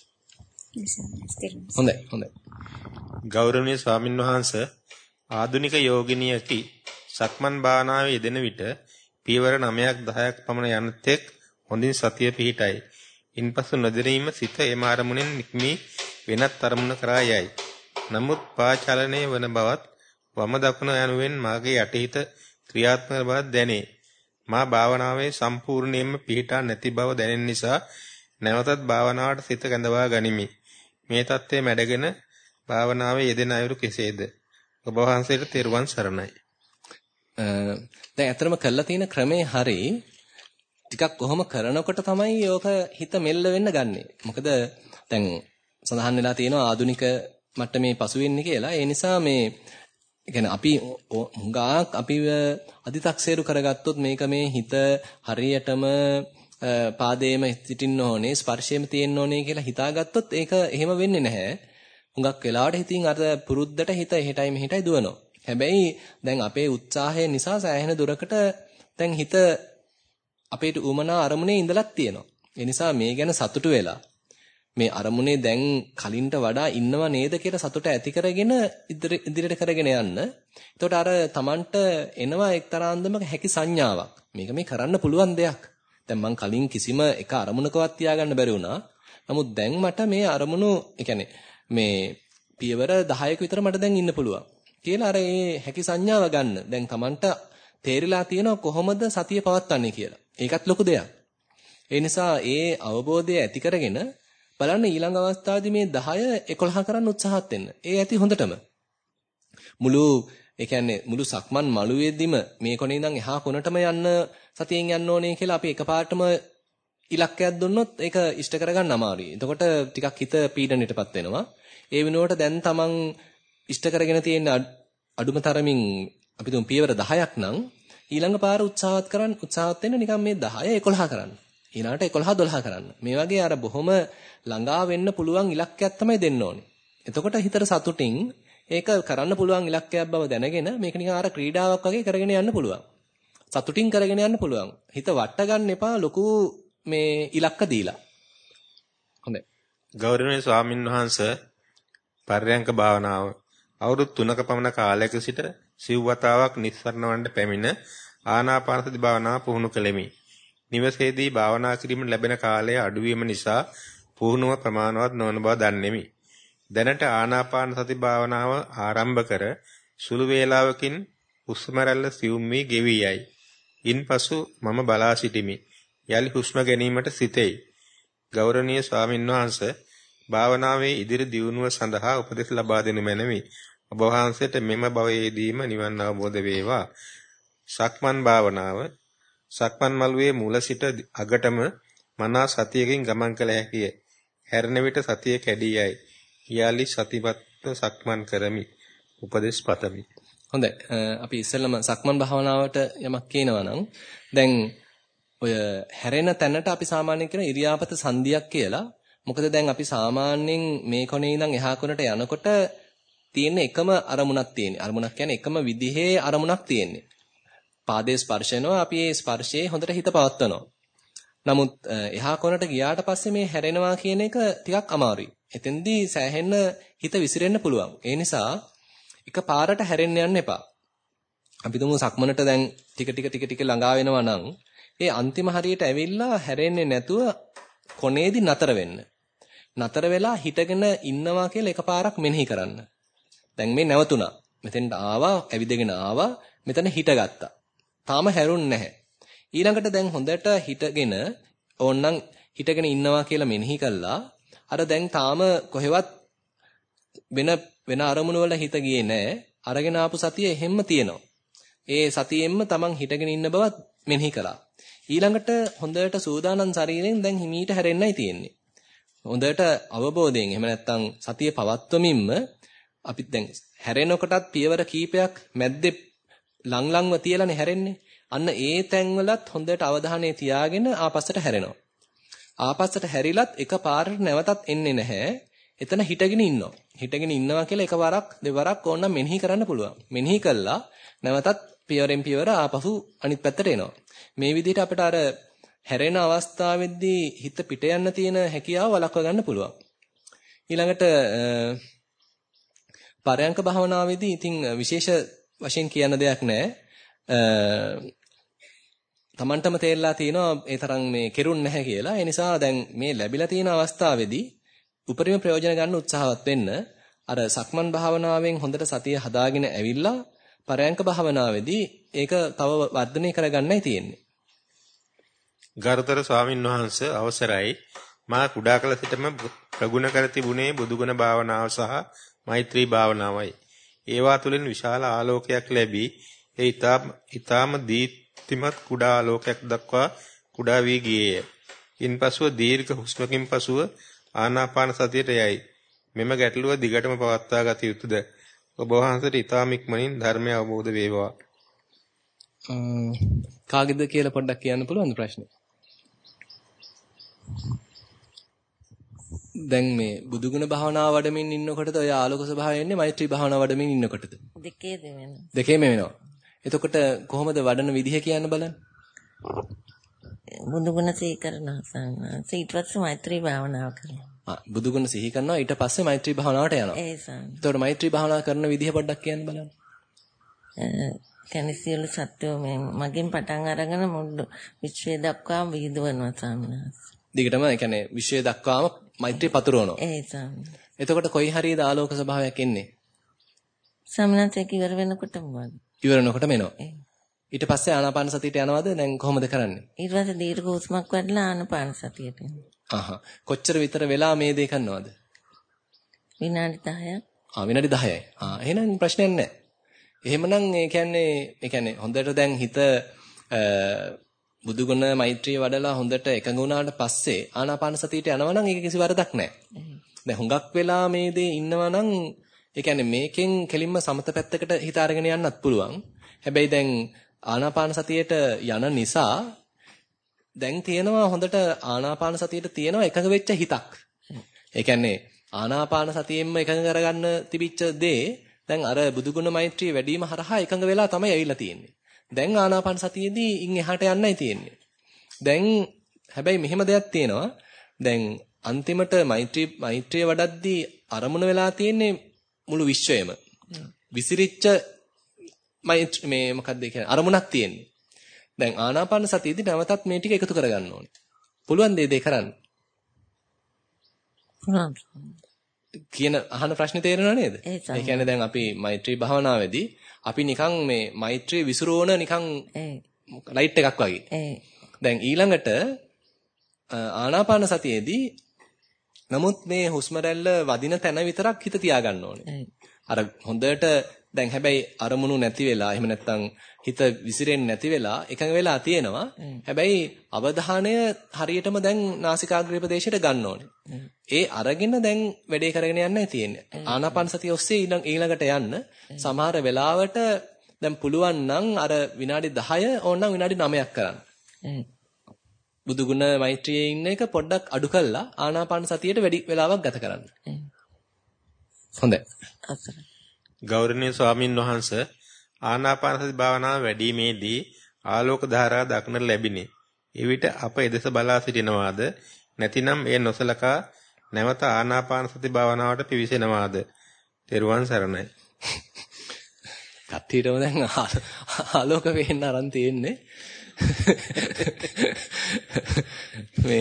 හොඳයි හොඳයි. ගෞරවනීය ස්වාමින්වහන්සේ ආධුනික යෝගිනියකි සක්මන් භාවනාවේ යෙදෙන විට පියවර නවයක් දහයක් පමණ යන තෙක් හොඳින් සතිය පිහිටයි. ඉන්පසු නොදැනීම සිත එම අරමුණෙන් නික්මී වෙනත් අරමුණ කරා යයි. නමුත් පාචලනයේ වන බවත් වම දකුණ යනුවෙන් මාගේ යටිහිත ක්‍රියාත්මක බව දැනේ. මා භාවනාවේ සම්පූර්ණයෙන්ම පිහිටා නැති බව දැනෙන නිසා නැවතත් භාවනාවට සිත කැඳවා ගනිමි. මේ தත්ත්වය මැඩගෙන භාවනාවේ යෙදෙන අයුරු කෙසේද? ඔබ වහන්සේට තෙරුවන් සරණයි. දැන් අතරම කළා තියෙන ක්‍රමේ හරි ටිකක් කොහොම කරනකොට තමයි යෝක හිත මෙල්ල වෙන්න ගන්නෙ. මොකද දැන් සඳහන් වෙලා තියෙනවා ආදුනික මට්ටමේ පසු වෙන්නේ කියලා. ඒ නිසා මේ කියන්නේ අපි හුඟක් අපිව අදි탁සේරු කරගත්තොත් මේක මේ හිත හරියටම පාදේම සිටින්න ඕනේ, ස්පර්ශයෙම තියෙන්න ඕනේ කියලා හිතාගත්තොත් ඒක එහෙම වෙන්නේ නැහැ. හුඟක් වෙලාවට හිතින් අර පුරුද්දට හිත එහෙටයි මෙහෙටයි දුවනවා. හැබැයි දැන් අපේ උත්සාහය නිසා සෑහෙන දුරකට දැන් හිත අපේට උමනා අරමුණේ ඉඳලක් තියෙනවා. ඒ නිසා මේ ගැන සතුටු වෙලා මේ අරමුණේ දැන් කලින්ට වඩා ඉන්නව නේද කියලා සතුට ඇති කරගෙන ඉදිරියට කරගෙන යන්න. එතකොට අර Tamanට එනවා එක්තරා අන්දමක හැකි සංඥාවක්. මේක මේ කරන්න පුළුවන් දෙයක්. දැන් මං කලින් කිසිම එක අරමුණකවත් තියාගන්න බැරි වුණා. නමුත් දැන් මට මේ අරමුණු, ඒ කියන්නේ මේ පියවර දහයක විතර මට දැන් ඉන්න පුළුවන්. කියලා අර ඒ හැකි සංඥාව ගන්න. දැන් Tamanට තේරිලා තියෙනවා කොහොමද සතිය පවත්වන්නේ කියලා. ඒකත් ලොකු දෙයක්. ඒ නිසා ඒ අවබෝධය ඇති කරගෙන බලන්න ඊළඟ අවස්ථාවේදී මේ දහය එකොළහ කරන්න උත්සාහත් වෙන්න. ඒ ඇති හොඳටම. මුළු ඒ කියන්නේ මුළු සක්මන් මළුවේදීම මේ කොනේ ඉඳන් එහා කොනටම යන්න සතියෙන් යන්න ඕනේ කියලා අපි එකපාරටම ඉලක්කයක් දුන්නොත් ඒක ඉෂ්ට කරගන්න අමාරුයි. එතකොට ටිකක් හිත පීඩණයටපත් වෙනවා. ඒ වෙනුවට දැන් තමන් ඉෂ්ට කරගෙන තියෙන අඩුම තරමින් අපි තුන් පියවර දහයක් නම් ඊළඟ පාර උත්සාහත් කරන්න උත්සාහත් වෙන්න නිකන් මේ දහය එකොළහ කරන්න. ඊළඟට එකොළහ දොළහ කරන්න. මේ වගේ අර බොහොම ළඟා වෙන්න පුළුවන් ඉලක්කයක් තමයි දෙන්න ඕනේ. එතකොට හිතට සතුටින් ඒක කරන්න පුළුවන් ඉලක්කයක් බව දැනගෙන මේක නිකන් අර ක්‍රීඩාවක් වගේ කරගෙන යන්න පුළුවන්. සතුටින් කරගෙන යන්න පුළුවන්. හිත වට ගන්න එපා ලොකු මේ ඉලක්ක දීලා. හොඳයි. ගෞරවනීය ස්වාමින්වහන්සේ පර්යංක භාවනාව අවුරුදු තුනක පමණ කාලයක සිට සිව් වතාවක් නිස්සරණ වණ්ඩ පැමිණ ආනාපානසති භාවනාව පුහුණු කළෙමි. නිවසේදී භාවනා කිරීම ලැබෙන කාලය අඩු වීම නිසා පුහුණුව ප්‍රමාණවත් නොවන බව දන්නෙමි. දැනට ආනාපාන සති භාවනාව ආරම්භ කර සුළු වේලාවකින් හුස්ම රැල්ල සියුම් වී ගෙවි යයි. ඉන්පසු මම බලා සිටිමි. යලි හුස්ම ගැනීමට සිටෙයි. ගෞරවනීය ස්වාමින්වහන්සේ භාවනාවේ ඉදිරි දියුණුව සඳහා උපදෙස් ලබා දෙනු මැනවි. ඔබ වහන්සේට මෙම භවයේදීම නිවන් අවබෝධ වේවා. සක්මන් භාවනාව සක්මන් මළුවේ මුල සිට අගටම මනා සතියකින් ගමන් කළ හැකිය. හැරෙන විට සතිය කැඩී යයි. යාලි සතිපත්ව සක්මන් කරමි. උපදෙස් පතමි. හොඳයි. අපි ඉස්සෙල්ලම සක්මන් භාවනාවට යමක් කියනවා නම් දැන් ඔය හැරෙන තැනට අපි සාමාන්‍යයෙන් කියන ඉරියාපත සංදියක් කියලා. මොකද දැන් අපි සාමාන්‍යයෙන් මේ කොනේ ඉඳන් එහා කොනට යනකොට තියෙන එකම අරමුණක් තියෙන්නේ. අරමුණක් කියන්නේ එකම විදිහේ අරමුණක් තියෙන්නේ. පාදයේ ස්පර්ශනවා අපි ඒ ස්පර්ශයේ හොඳට හිත පවත්වනවා. නමුත් එහා කොනට ගියාට පස්සේ මේ හැරෙනවා කියන එක ටිකක් අමාරුයි. එතෙන්දී සෑහෙන්න හිත විසිරෙන්න පුළුවන්. ඒ නිසා එක පාරට හැරෙන්න යන්න එපා. අපි තුමු සක්මනට දැන් ටික ටික ටික ටික ළඟා වෙනවා නම් ඒ අන්තිම හරියට ඇවිල්ලා හැරෙන්නේ නැතුව කොනේදී නතර වෙන්න. නතර වෙලා හිටගෙන ඉන්නවා කියලා එකපාරක් මෙනෙහි කරන්න. දැන් මේ නැවතුණා. මෙතෙන්ට ආවා, ඇවිදගෙන ආවා, මෙතන හිටගත්තා. තාම හැරුන්නේ නැහැ. ඊළඟට දැන් හොඳට හිටගෙන ඕන්නම් හිටගෙන ඉන්නවා කියලා මෙනෙහි කළා. අර දැන් තාම කොහෙවත් වෙන වෙන අරමුණු වල හිත ගියේ නැහැ. අරගෙන ආපු සතිය එහෙම්ම තියෙනවා. ඒ සතියෙන්ම තමන් හිටගෙන ඉන්න බවත් මෙනෙහි කළා. ඊළඟට හොඳට සූදානම් ශරීරයෙන් දැන් හිමීට හැරෙන්නයි තියෙන්නේ. හොඳට අවබෝධයෙන් එහෙම නැත්නම් සතිය පවත්වමින්ම අපි දැන් හැරෙනකොටත් පියවර කීපයක් මැද්දේ ලං ලංව තියලානේ හැරෙන්නේ. අන්න ඒ තැන්වලත් හොඳට අවධානය තියාගෙන ආපස්සට හැරෙනවා. ආපස්සට හැරිලත් එකපාරට නැවතත් එන්නේ නැහැ. එතන හිටගෙන ඉන්නවා. හිටගෙන ඉන්නවා කියලා එකවරක් දෙවරක් ඕනනම් මෙනෙහි කරන්න පුළුවන්. මෙනෙහි කළා නැවතත් පියවරෙන් පියවර ආපසු අනිත් පැත්තට එනවා. මේ විදිහට අපිට අර හැරෙන අවස්ථාවේදී හිත පිට යන්න තියෙන හැකියාව වළක්ව ගන්න පුළුවන්. ඊළඟට පරයන්ක භාවනාවේදී ඉතින් විශේෂ වශයෙන් කියන්න දෙයක් නැහැ. තමන්ටම තේරලා තියෙනවා ඒ තරම් මේ කෙරුන් නැහැ කියලා. ඒ නිසා දැන් මේ ලැබිලා තියෙන අවස්ථාවේදී උපරිම ප්‍රයෝජන ගන්න උත්සාහවත් වෙන්න. අර සක්මන් භාවනාවෙන් හොඳට සතිය හදාගෙන ඇවිල්ලා පරයන්ක භාවනාවේදී ඒක තව වර්ධනය කරගන්නයි තියෙන්නේ. ගරුතර ස්වාමින් වහන්සේ අවසරයි. මා කුඩා කල සිටම ප්‍රගුණ කර තිබුණේ බුදුගුණ භාවනාව සහ මෛත්‍රී භාවනාවයි. ඒවා තුළින් විශාල ආලෝකයක් ලැබී ඒ ඊටාම ඊටාම දීප්තිමත් කුඩා ආලෝකයක් දක්වා කුඩා වී ගියේය. ඉන්පසුව දීර්ඝ හුස්මකින් පසුව ආනාපාන සතියට යයි. මෙම ගැටලුව දිගටම පවත්වා ගත යුතුද? ඔබ වහන්සේට ඊටාම ඉක්මනින් ධර්මය අවබෝධ වේවා. කාගෙද කියලා පොඩ්ඩක් කියන්න පුළුවන්ද ප්‍රශ්නේ? දැන් මේ බුදුගුණ භාවනාව වඩමින් ඉන්නකොටද ඔය ආලෝක ස්වභාවය එන්නේ මෛත්‍රී භාවනාව වඩමින් ඉන්නකොටද? දෙකේද වෙනවා. දෙකේම වෙනවා. එතකොට කොහොමද වඩන විදිහ කියන්න බලන්න. බුදුගුණ සිහි කරනවා සංඝ. ඊට පස්සේ මෛත්‍රී භාවනාව කරනවා. ආ බුදුගුණ සිහි කරනවා ඊට පස්සේ මෛත්‍රී භාවනාවට යනවා. ඒ සංඝ. එතකොට මෛත්‍රී භාවනාව කරන විදිහ පොඩ්ඩක් කියන්න බලන්න. කියන්නේ සියලු සත්‍යෝ මේ මගෙන් පටන් අරගෙන මුළු විශ්වය දක්වාම විහිදුවනවා ස්වාමීන්. දිගටම ඒ කියන්නේ විශ්වය දක්වාම මෛත්‍රී පතුරවනවා. ඒ ස්වාමීන්. එතකොට කොයි හරියද ආලෝක ස්වභාවයක් එන්නේ? ස්වාමීන් ඒක ඉවර වෙනකොටම වගේ. ඉවරනකොටම එනවා. ඊට පස්සේ ආනාපාන සතියට යනවද? දැන් කොහොමද කරන්නේ? ඊට පස්සේ දීර්ඝ හුස්මක් වඩලා ආනාපාන සතියට එනවා. අහහ. කොච්චර විතර වෙලා මේ දේ කරනවද? විනාඩි දහයක්. ආ විනාඩි දහයයි. ආ එහෙනම් ප්‍රශ්නයක් නැහැ. එහෙමනම් ඒ කියන්නේ ඒ කියන්නේ හොඳට දැන් හිත බුදුගුණ මෛත්‍රිය වඩලා හොඳට එකඟ වුණාට පස්සේ ආනාපාන සතියට යනවා නම් ඒක කිසි වරදක් නැහැ. දැන් හුඟක් වෙලා මේ දේ ඉන්නවා නම් ඒ කියන්නේ මේකෙන් කෙලින්ම සමත පැත්තකට හිත අරගෙන යන්නත් පුළුවන්. හැබැයි දැන් ආනාපාන සතියට යන නිසා දැන් තියෙනවා හොඳට ආනාපාන සතියට තියෙනවා එකඟ වෙච්ච හිතක්. ඒ කියන්නේ ආනාපාන සතියෙන්ම එකඟ කරගන්න තිබිච්ච දේ දැන් අර බුදුගුණ මෛත්‍රිය වැඩිම හරහා එකඟ වෙලා තමයි ඇවිල්ලා තියෙන්නේ. දැන් ආනාපාන සතියේදී ඉන් එහාට යන්නයි තියෙන්නේ. දැන් හැබැයි මෙහෙම දෙයක් තියෙනවා. දැන් අන්තිමට මෛත්‍රී මෛත්‍රිය වඩද්දී අරමුණ වෙලා තියෙන්නේ මුළු විශ්වයම. විසිරිච්ච මෛත්‍රී මේ මොකක්ද කියන්නේ අරමුණක් තියෙන්නේ. දැන් ආනාපාන සතියේදී නැවතත් මේ ටික එකතු කරගන්න ඕනේ. පුළුවන් දේ දේ කරන්න. කියන අහන ප්‍රශ්නේ තේරෙනව නේද? ඒ කියන්නේ දැන් අපි මෛත්‍රී භාවනාවේදී අපි නිකන් මේ මෛත්‍රී විසිරෝන නිකන් ලයිට් එකක් වගේ. දැන් ඊළඟට ආනාපාන සතියේදී නමුත් මේ හුස්ම රැල්ල වදින තැන විතරක් හිත තියාගන්න ඕනේ. අර හොඳට දැන් හැබැයි අරමුණු නැති වෙලා එහෙම නැත්නම් හිත විසිරෙන්නේ නැති වෙලා එකඟ වෙලා තියෙනවා. හැබැයි අවධානය හරියටම දැන් නාසිකාග්‍රේ ප්‍රදේශයට ගන්න ඕනේ. ඒ අරගෙන දැන් වැඩේ කරගෙන යන්නයි තියෙන්නේ. ආනාපාන සතිය ඔස්සේ ඊළඟට යන්න සමහර වෙලාවට දැන් පුළුවන් නම් අර විනාඩි දහය ඕනනම් විනාඩි නවයක් කරන්න. බුදුගුණ මෛත්‍රියේ ඉන්න එක පොඩ්ඩක් අඩු කළා ආනාපාන සතියට වැඩි වෙලාවක් ගත කරන්න. හොඳයි. ගෞරවනීය ස්වාමින් වහන්සේ ආනාපාන සති භාවනාව වැඩිීමේදී ආලෝක ධාරා දක්නට ලැබිනේ. එවිට අප එදෙස බලා සිටිනවාද නැතිනම් ඒ නොසලකා නැවත ආනාපාන සති භාවනාවට පිවිසෙනවාද? තෙරුවන් සරණයි. කට්ටියටම දැන් ආලෝක වෙන්න අරන් තියෙන්නේ. මේ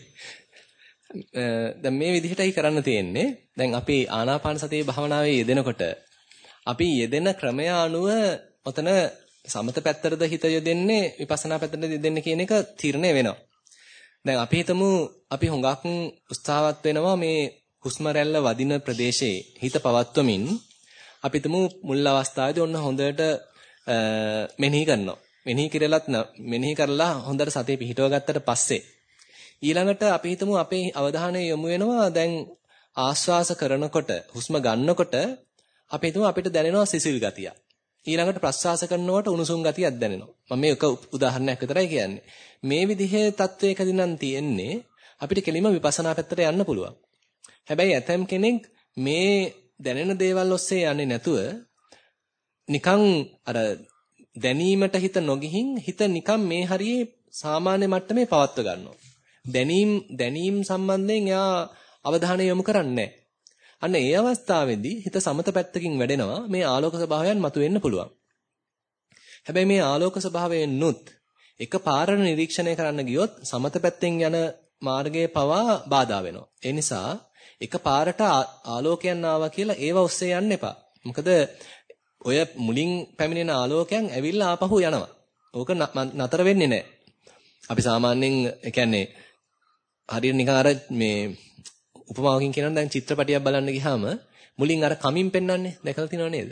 දැන් මේ විදිහටයි කරන්න තියෙන්නේ. දැන් අපි ආනාපාන සතිය භාවනාවේ යෙදෙනකොට අපි යෙදෙන ක්‍රමය අනුව ඔතන සමත පැත්තටද හිත යොදෙන්නේ විපස්සනා පැත්තටද යොදෙන්නේ කියන එක තීරණය වෙනවා. දැන් අපි හිතමු අපි හුඟක් උත්සාහවත් වෙනවා මේ හුස්ම රැල්ල වදින ප්‍රදේශයේ හිත පවත්වමින් අපි හිතමු මුල් අවස්ථාවේදී ඔන්න හොඳට මෙනෙහි කරනවා. මෙනෙහි කරලත් මෙනෙහි කරලා හොඳට සතිය පිහිටව ගත්තට පස්සේ ඊළඟට අපි හිතමු අපේ අවධානය යොමු වෙනවා දැන් ආශ්වාස කරනකොට හුස්ම ගන්නකොට අපි හිතමු අපිට දැනෙනවා සිසිල් ගතිය. ඊළඟට ප්‍රශ්වාස කරනකොට උණුසුම් ගතියක් දැනෙනවා. මම මේ එක උදාහරණයක් විතරයි කියන්නේ. මේ විදිහේ තත්වයකදී නම් තියෙන්නේ අපිට කෙලින්ම විපස්සනා පැත්තට යන්න පුළුවන්. හැබැයි ඇතම් කෙනෙක් මේ දැනෙන දේවල් ඔස්සේ යන්නේ නැතුව නිකන් අර දැනීමට හිත නොගිහින් හිත නිකන් මේ හරියේ සාමාන්‍ය මට්ටමේ පවත්ව ගන්නවා. දැනීම් දැනීම් සම්බන්ධයෙන් එයා අවධානය යොමු කරන්නේ අන්න ඒ අවස්ථාවේදී හිත සමත පැත්තකින් වැඩෙනවා මේ ආලෝක ස්වභාවයන් මතුවෙන්න පුළුවන්. හැබැයි මේ ආලෝක ස්වභාවයෙන්නුත් එක පාරට නිරීක්ෂණය කරන්න ගියොත් සමත පැත්තෙන් යන මාර්ගයේ පවා බාධා වෙනවා. ඒ නිසා එක පාරට ආලෝකයන් ආවා කියලා ඒව ඔස්සේ යන්න එපා. මොකද ඔය මුලින් පැමිණෙන ආලෝකයන් ඇවිල්ලා ආපහු යනවා. ඕක නතර වෙන්නේ නැහැ. අපි සාමාන්‍යයෙන් කියන්නේ හරියට නිකන් අර මේ උපමාවකින් කියනවා දැන් චිත්‍රපටියක් බලන්න ගියාම මුලින් අර කමින් පෙන්වන්නේ දැකලා තියෙනව නේද?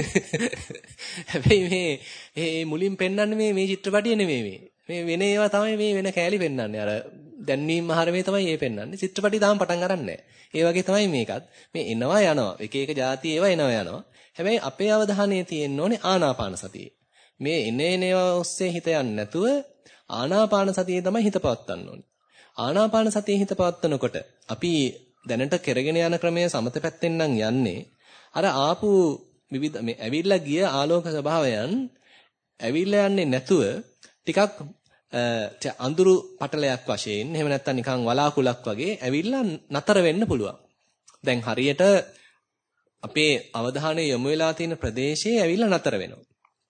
හැබැයි මේ මේ මුලින් පෙන්වන්නේ මේ මේ චිත්‍රපටිය නෙමෙයි මේ. මේ වෙන ඒවා තමයි මේ වෙන කෑලි පෙන්වන්නේ. අර දැන්වීම ආහාරමේ තමයි මේ පෙන්වන්නේ. චිත්‍රපටිය තාම පටන් ගන්න නැහැ. ඒ වගේ තමයි මේකත්. මේ එනවා යනවා. එක එක જાති ඒවා එනවා යනවා. හැබැයි අපේ අවධානය තියෙන්න ඕනේ ආනාපාන සතියේ. මේ එනේ නේවා ඔස්සේ හිත යන්නේ නැතුව ආනාපාන සතියේ තමයි හිත පවත්වන්න ඕනේ. ආනාපාන සතියේ හිත පවත්වනකොට අපි දැනට කරගෙන යන ක්‍රමය සමත පැත්තෙන් නම් යන්නේ අර ආපු විවිධ මේ ඇවිල්ලා ගිය ආලෝක ස්වභාවයන් ඇවිල්ලා යන්නේ නැතුව ටිකක් අඳුරු පටලයක් වශයෙන් එහෙම නැත්නම් නිකන් වලාකුලක් වගේ ඇවිල්ලා නතර වෙන්න පුළුවන්. දැන් හරියට අපේ අවධානය යොමු වෙලා තියෙන ප්‍රදේශයේ ඇවිල්ලා නතර වෙනවා.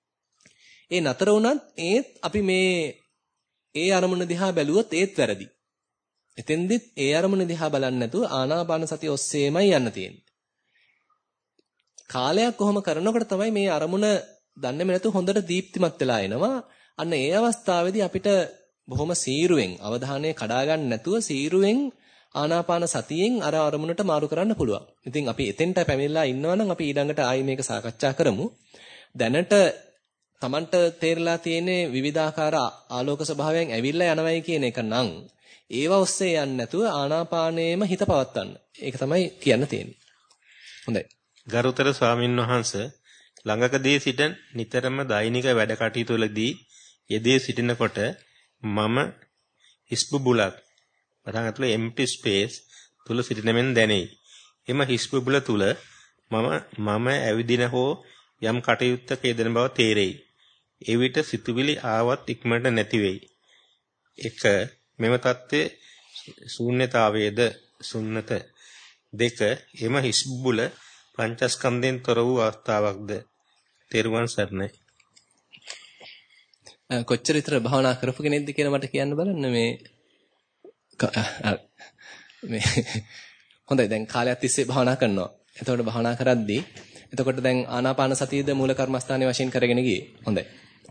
ඒ නතර වුණත් ඒත් අපි මේ ඒ අරමුණ දිහා බැලුවොත් ඒත් වැරදි. එතෙන්දිත් ඒ අරමුණ දිහා බලන්නේ නැතුව ආනාපාන සතිය ඔස්සේමයි යන්න තියෙන්නේ. කාලයක් කොහොම කරනකොට තමයි මේ අරමුණ දන්නේම නැතුව හොඳට දීප්තිමත් වෙලා එනවා. අන්න ඒ අවස්ථාවේදී අපිට බොහොම සීරුවෙන් අවධානය කඩා ගන්න නැතුව සීරුවෙන් ආනාපාන සතියෙන් අර අරමුණට මාරු කරන්න පුළුවන්. ඉතින් අපි එතෙන්ට පැමිණලා ඉන්නවා නම් අපි ඊළඟට ආයි මේක සාකච්ඡා කරමු. දැනට Tamanට තේරලා තියෙන්නේ විවිධාකාර ආලෝක ස්වභාවයන් ඇවිල්ලා යනවයි කියන එක නම් ඒව ඔස්සේ යන්නේ නැතුව ආනාපානයේම හිත පවත්වන්න. ඒක තමයි කියන්න තියෙන්නේ. හොඳයි. ගරුතර ස්වාමින් වහන්සේ ළඟකදී සිට නිතරම දෛනික වැඩ කටයුතු වලදී යෙදී සිටිනකොට මම හිස්බුබුලක් වරන් ඇතුළේ empty space තුල සිටිනෙමින් දැනෙයි. එම හිස්බුබුල තුල මම මම ඇවිදින හෝ යම් කටයුත්තක යෙදෙන බව තේරෙයි. එවිට සිතුවිලි ආවත් ඉක්මනට නැති වෙයි. එක මෙම தත්ත්වයේ ශූන්‍යතාවයේද ශුන්්‍යත දෙක එම හිස්බුබුල පංචස්කන්ධයෙන් තොර වූ අවස්ථාවක්ද? තෙරුවන් සරණයි. කොච්චර විතර භාවනා කරපු කෙනෙක්ද කියලා මට කියන්න බලන්න මේ මේ හොඳයි දැන් කාලයක් තිස්සේ භාවනා කරනවා. එතකොට භාවනා කරද්දී එතකොට දැන් ආනාපාන සතියද මූල කර්මස්ථානයේ වශයෙන් කරගෙන ගියේ. හොඳයි.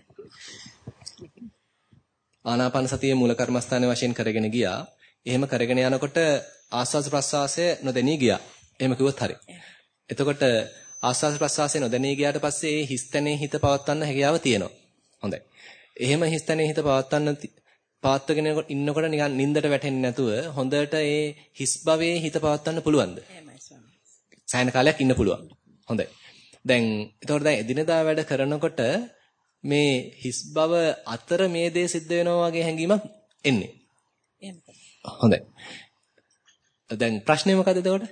ආනාපාන සතියේ මූල කර්මස්ථානයේ වශයෙන් කරගෙන ගියා. එහෙම කරගෙන යනකොට ආස්වාද ප්‍රස්වාසය නොදැනී ගියා. එහෙම කිව්වොත් හරි. එතකොට ආස්වාද ප්‍රස්වාසය නොදැනී ගියාට පස්සේ ඒ හිස්තැනේ හිත පවත්වන්න හැකියාව තියෙනවා. හොඳයි. එහෙම හිස්තැනේ හිත පවත්වන්න පවත්වගෙන ඉන්නකොට නිකන් නින්දට වැටෙන්නේ නැතුව හොඳට ඒ හිස් භවයේ හිත පවත්වන්න පුළුවන්ද? එහෙමයි ස්වාමී. සෑහෙන කාලයක් ඉන්න පුළුවන්. හොඳයි. දැන් එතකොට දැන් එදිනදා වැඩ කරනකොට මේ හිස් භව අතර මේ දේ සිද්ධ වෙනවා වගේ හැඟීමක් එන්නේ. එහෙමයි. හොඳයි. දැන් ප්‍රශ්නේ මොකද එතකොට?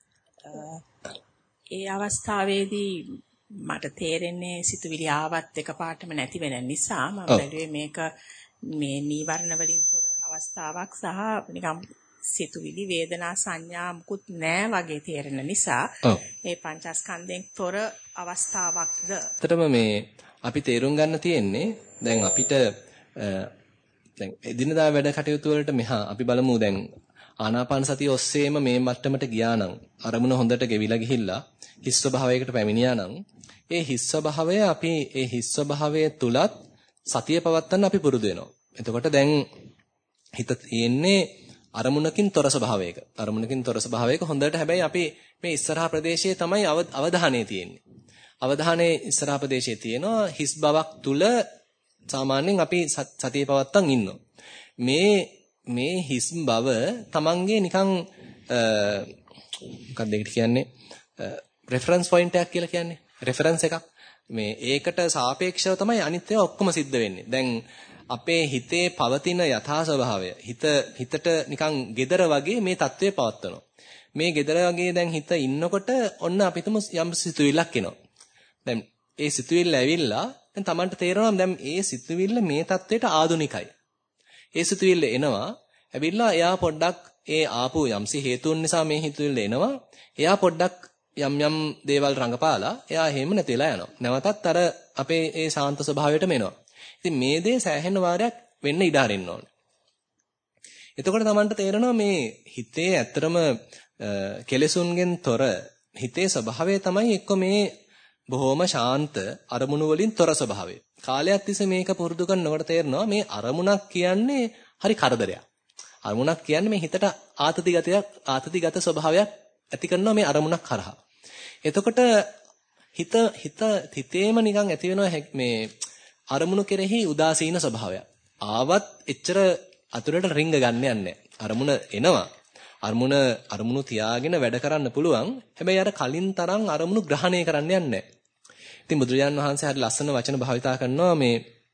ඒ අවස්ථාවේදී මට තේරෙන්නේ සිතුවිලි ආවත් එකපාරටම නැති වෙන නිසා මම බැලුවේ මේක මේ නීවරණ වලින් තොර අවස්ථාවක් සහ නිකම් සිතුවිලි වේදනා සංඥා මුකුත් නැහැ වගේ තේරෙන නිසා ඒ පංචස්කන්ධයෙන් තොර අවස්ථාවක්ද? ඇත්තටම මේ අපි තේරුම් ගන්න තියෙන්නේ දැන් අපිට දැන් එදිනදා වැඩ කටයුතු වලට මෙහා අපි බලමු දැන් ආනාපාන සතිය ඔස්සේම මේ මට්ටමට ගියා නම් අරමුණ හොඳට ගෙවිලා ගිහිල්ලා හිස් ස්වභාවයකට පැමිණියා නම් ඒ හිස් ස්වභාවය අපි ඒ හිස් ස්වභාවයේ තුලත් සතිය පවත්තන්න අපි පුරුදු වෙනවා. එතකොට දැන් හිත තියෙන්නේ අරමුණකින් තොර ස්වභාවයක. අරමුණකින් තොර ස්වභාවයක හොඳට හැබැයි අපි මේ ඉස්සරහා ප්‍රදේශයේ තමයි අවධානය තියෙන්නේ. අවධානයේ ඉස්සරහා ප්‍රදේශයේ තියෙනවා හිස් බවක් තුල සාමාන්‍යයෙන් අපි සතිය පවත්තන් ඉන්නවා. මේ මේ හිස් බව තමන්ගේ නිකන් මොකක්ද ඒකට කියන්නේ රෙෆරන්ස් පොයින්ට් එකක් කියලා කියන්නේ. රෙෆරන්ස් එකක්. මේ ඒකට සාපේක්ෂව තමයි අනිත් ඒවා ඔක්කොම සිද්ධ වෙන්නේ. දැන් අපේ හිතේ පවතින යථා ස්වභාවය හිත හිතට නිකන් gedara වගේ මේ தત્ත්වය පවත්වනවා. මේ gedara වගේ දැන් හිත ඉන්නකොට ඔන්න අපිටම යම් සිතුවිල්ලක් එනවා. දැන් ඒ සිතුවිල්ල ඇවිල්ලා දැන් Tamanට තේරෙනවා දැන් ඒ සිතුවිල්ල මේ தത്വයට ආදුනිකයි. ඒ සිතුවිල්ල එනවා. ඇවිල්ලා එයා පොඩ්ඩක් ඒ ආපු යම්සි හේතුන් නිසා මේ හිතුවිල්ල එනවා. එයා පොඩ්ඩක් යම් යම් දේවල් රඟපාලා එයා එහෙම නැතිලා යනවා. නැවතත් අර අපේ ඒ ශාන්ත ස්වභාවයටම එනවා. ඉතින් මේ දේ සෑහෙන වාරයක් වෙන්න ඉඩ හරින්න ඕනේ. එතකොට Tamanට තේරෙනවා මේ හිතේ ඇත්තටම කෙලෙසුන්ගෙන් තොර හිතේ ස්වභාවය තමයි එක්ක මේ බොහොම ශාන්ත අරමුණු වලින් තොර ස්වභාවය. කාලයක් තිස්සේ මේක පුරුදු කරනකොට තේරෙනවා මේ අරමුණක් කියන්නේ හරි කරදරයක්. අරමුණක් කියන්නේ මේ හිතට ආතතිගතයක් ආතතිගත ස්වභාවයක් ඇති කරනවා මේ අරමුණක් කරහා. එතකොට හිත හිත හිතේම නිකන් ඇති වෙනවා මේ අරමුණු කෙරෙහි උදාසීන ස්වභාවයක්. ආවත් එච්චර අතුරට රිංග ගන්න යන්නේ අරමුණ එනවා. අරමුණ අරමුණු තියාගෙන වැඩ කරන්න පුළුවන්. හැබැයි අර කලින් තරම් අරමුණු ග්‍රහණය කරන්න යන්නේ ඉතින් බුදුරජාන් වහන්සේ හරි ලස්සන වචන භාවිතා කරනවා මේ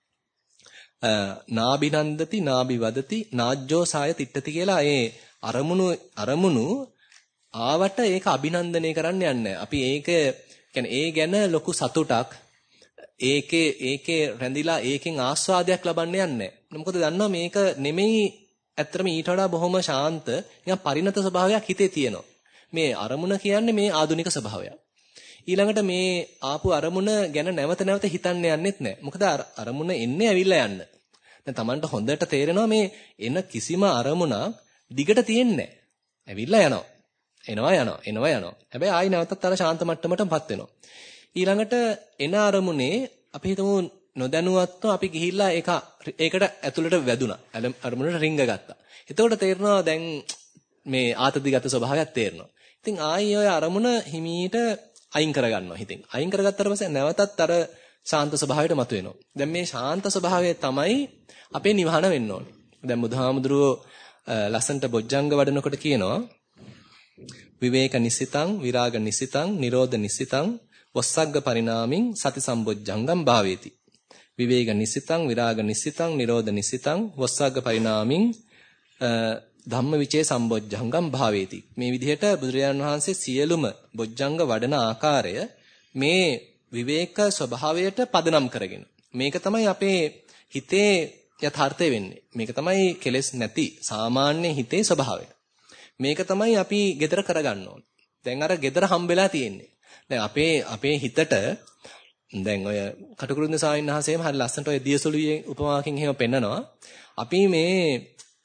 නාබිනන්දති නාබිවදති නාජ්ජෝ සාය තිට්ඨති කියලා ඒ අරමුණු අරමුණු ආවට ඒක අභිනන්දනය කරන්න යන්නේ. අපි ඒක කියන්නේ ඒ ගැන ලොකු සතුටක් ඒකේ ඒකේ රැඳිලා ඒකෙන් ආස්වාදයක් ලබන්න යන්නේ. මොකද දන්නවා මේක නෙමෙයි ඇත්තටම ඊට වඩා බොහොම ශාන්ත නිකන් පරිණත ස්වභාවයක් හිතේ තියෙනවා. මේ අරමුණ කියන්නේ මේ ආධුනික ස්වභාවයක්. ඊළඟට මේ ආපු අරමුණ ගැන නැවත නැවත හිතන්න යන්නෙත් නැහැ. මොකද අරමුණ එන්නේ ඇවිල්ලා යන්න. දැන් Tamanට හොඳට තේරෙනවා මේ එන කිසිම අරමුණක් දිගට තියෙන්නේ නැහැ. ඇවිල්ලා යනවා. එනවා යනවා. එනවා යනවා. හැබැයි ආයි නැවතත් අර ශාන්ත මට්ටමටපත් වෙනවා. ඊළඟට එන අරමුණේ අපි හිතමු නොදැනුවත්ව අපි ගිහිල්ලා ඒක ඒකට ඇතුළට වැදුනා. අරමුණට රිංග ගත්තා. එතකොට තේරෙනවා දැන් මේ ආතතිගත ස්වභාවයක් තේරෙනවා. ඉතින් ආයි ඔය අරමුණ හිමීට අයින් කරගන්නවා හිතින්. අයින් කරගත්තාට පස්සේ නැවතත් අර ශාන්ත ස්වභාවයට මතුවෙනවා. දැන් මේ ශාන්ත ස්වභාවය තමයි අපේ නිවහන වෙන්න ඕනේ. දැන් බුදුහාමුදුරුවෝ ලස්සන්ට බොජ්ජංග වඩනකොට කියනවා විවේක නිසිතං විරාග නිසිතං නිරෝධ නිසිතං වස්සග්ග පරිණාමින් සති සම්බොජ්ජංගම් භාවේති. විවේක නිසිතං විරාග නිසිතං නිරෝධ නිසිතං වස්සග්ග පරිණාමින් ධම්මවිචේ සම්බොජ්ජංගම් භාවේති. මේ විදිහට බුදුරජාණන් වහන්සේ සියලුම බොජ්ජංග වඩන ආකාරය මේ විවේක ස්වභාවයට පදනම් කරගෙන. මේක තමයි අපේ හිතේ යථාර්ථය වෙන්නේ. මේක තමයි කෙලෙස් නැති සාමාන්‍ය හිතේ ස්වභාවය. මේක තමයි අපි gedara කරගන්න ඕනේ. දැන් අර gedara හම්බෙලා තියෙන්නේ. දැන් අපේ අපේ හිතට දැන් ඔය කටුකුරුන්ද ස්වාමීන් වහන්සේම හරි ලස්සනට ඔය දියසොළුවේ උපමාකින් එහෙම පෙන්නනවා. අපි මේ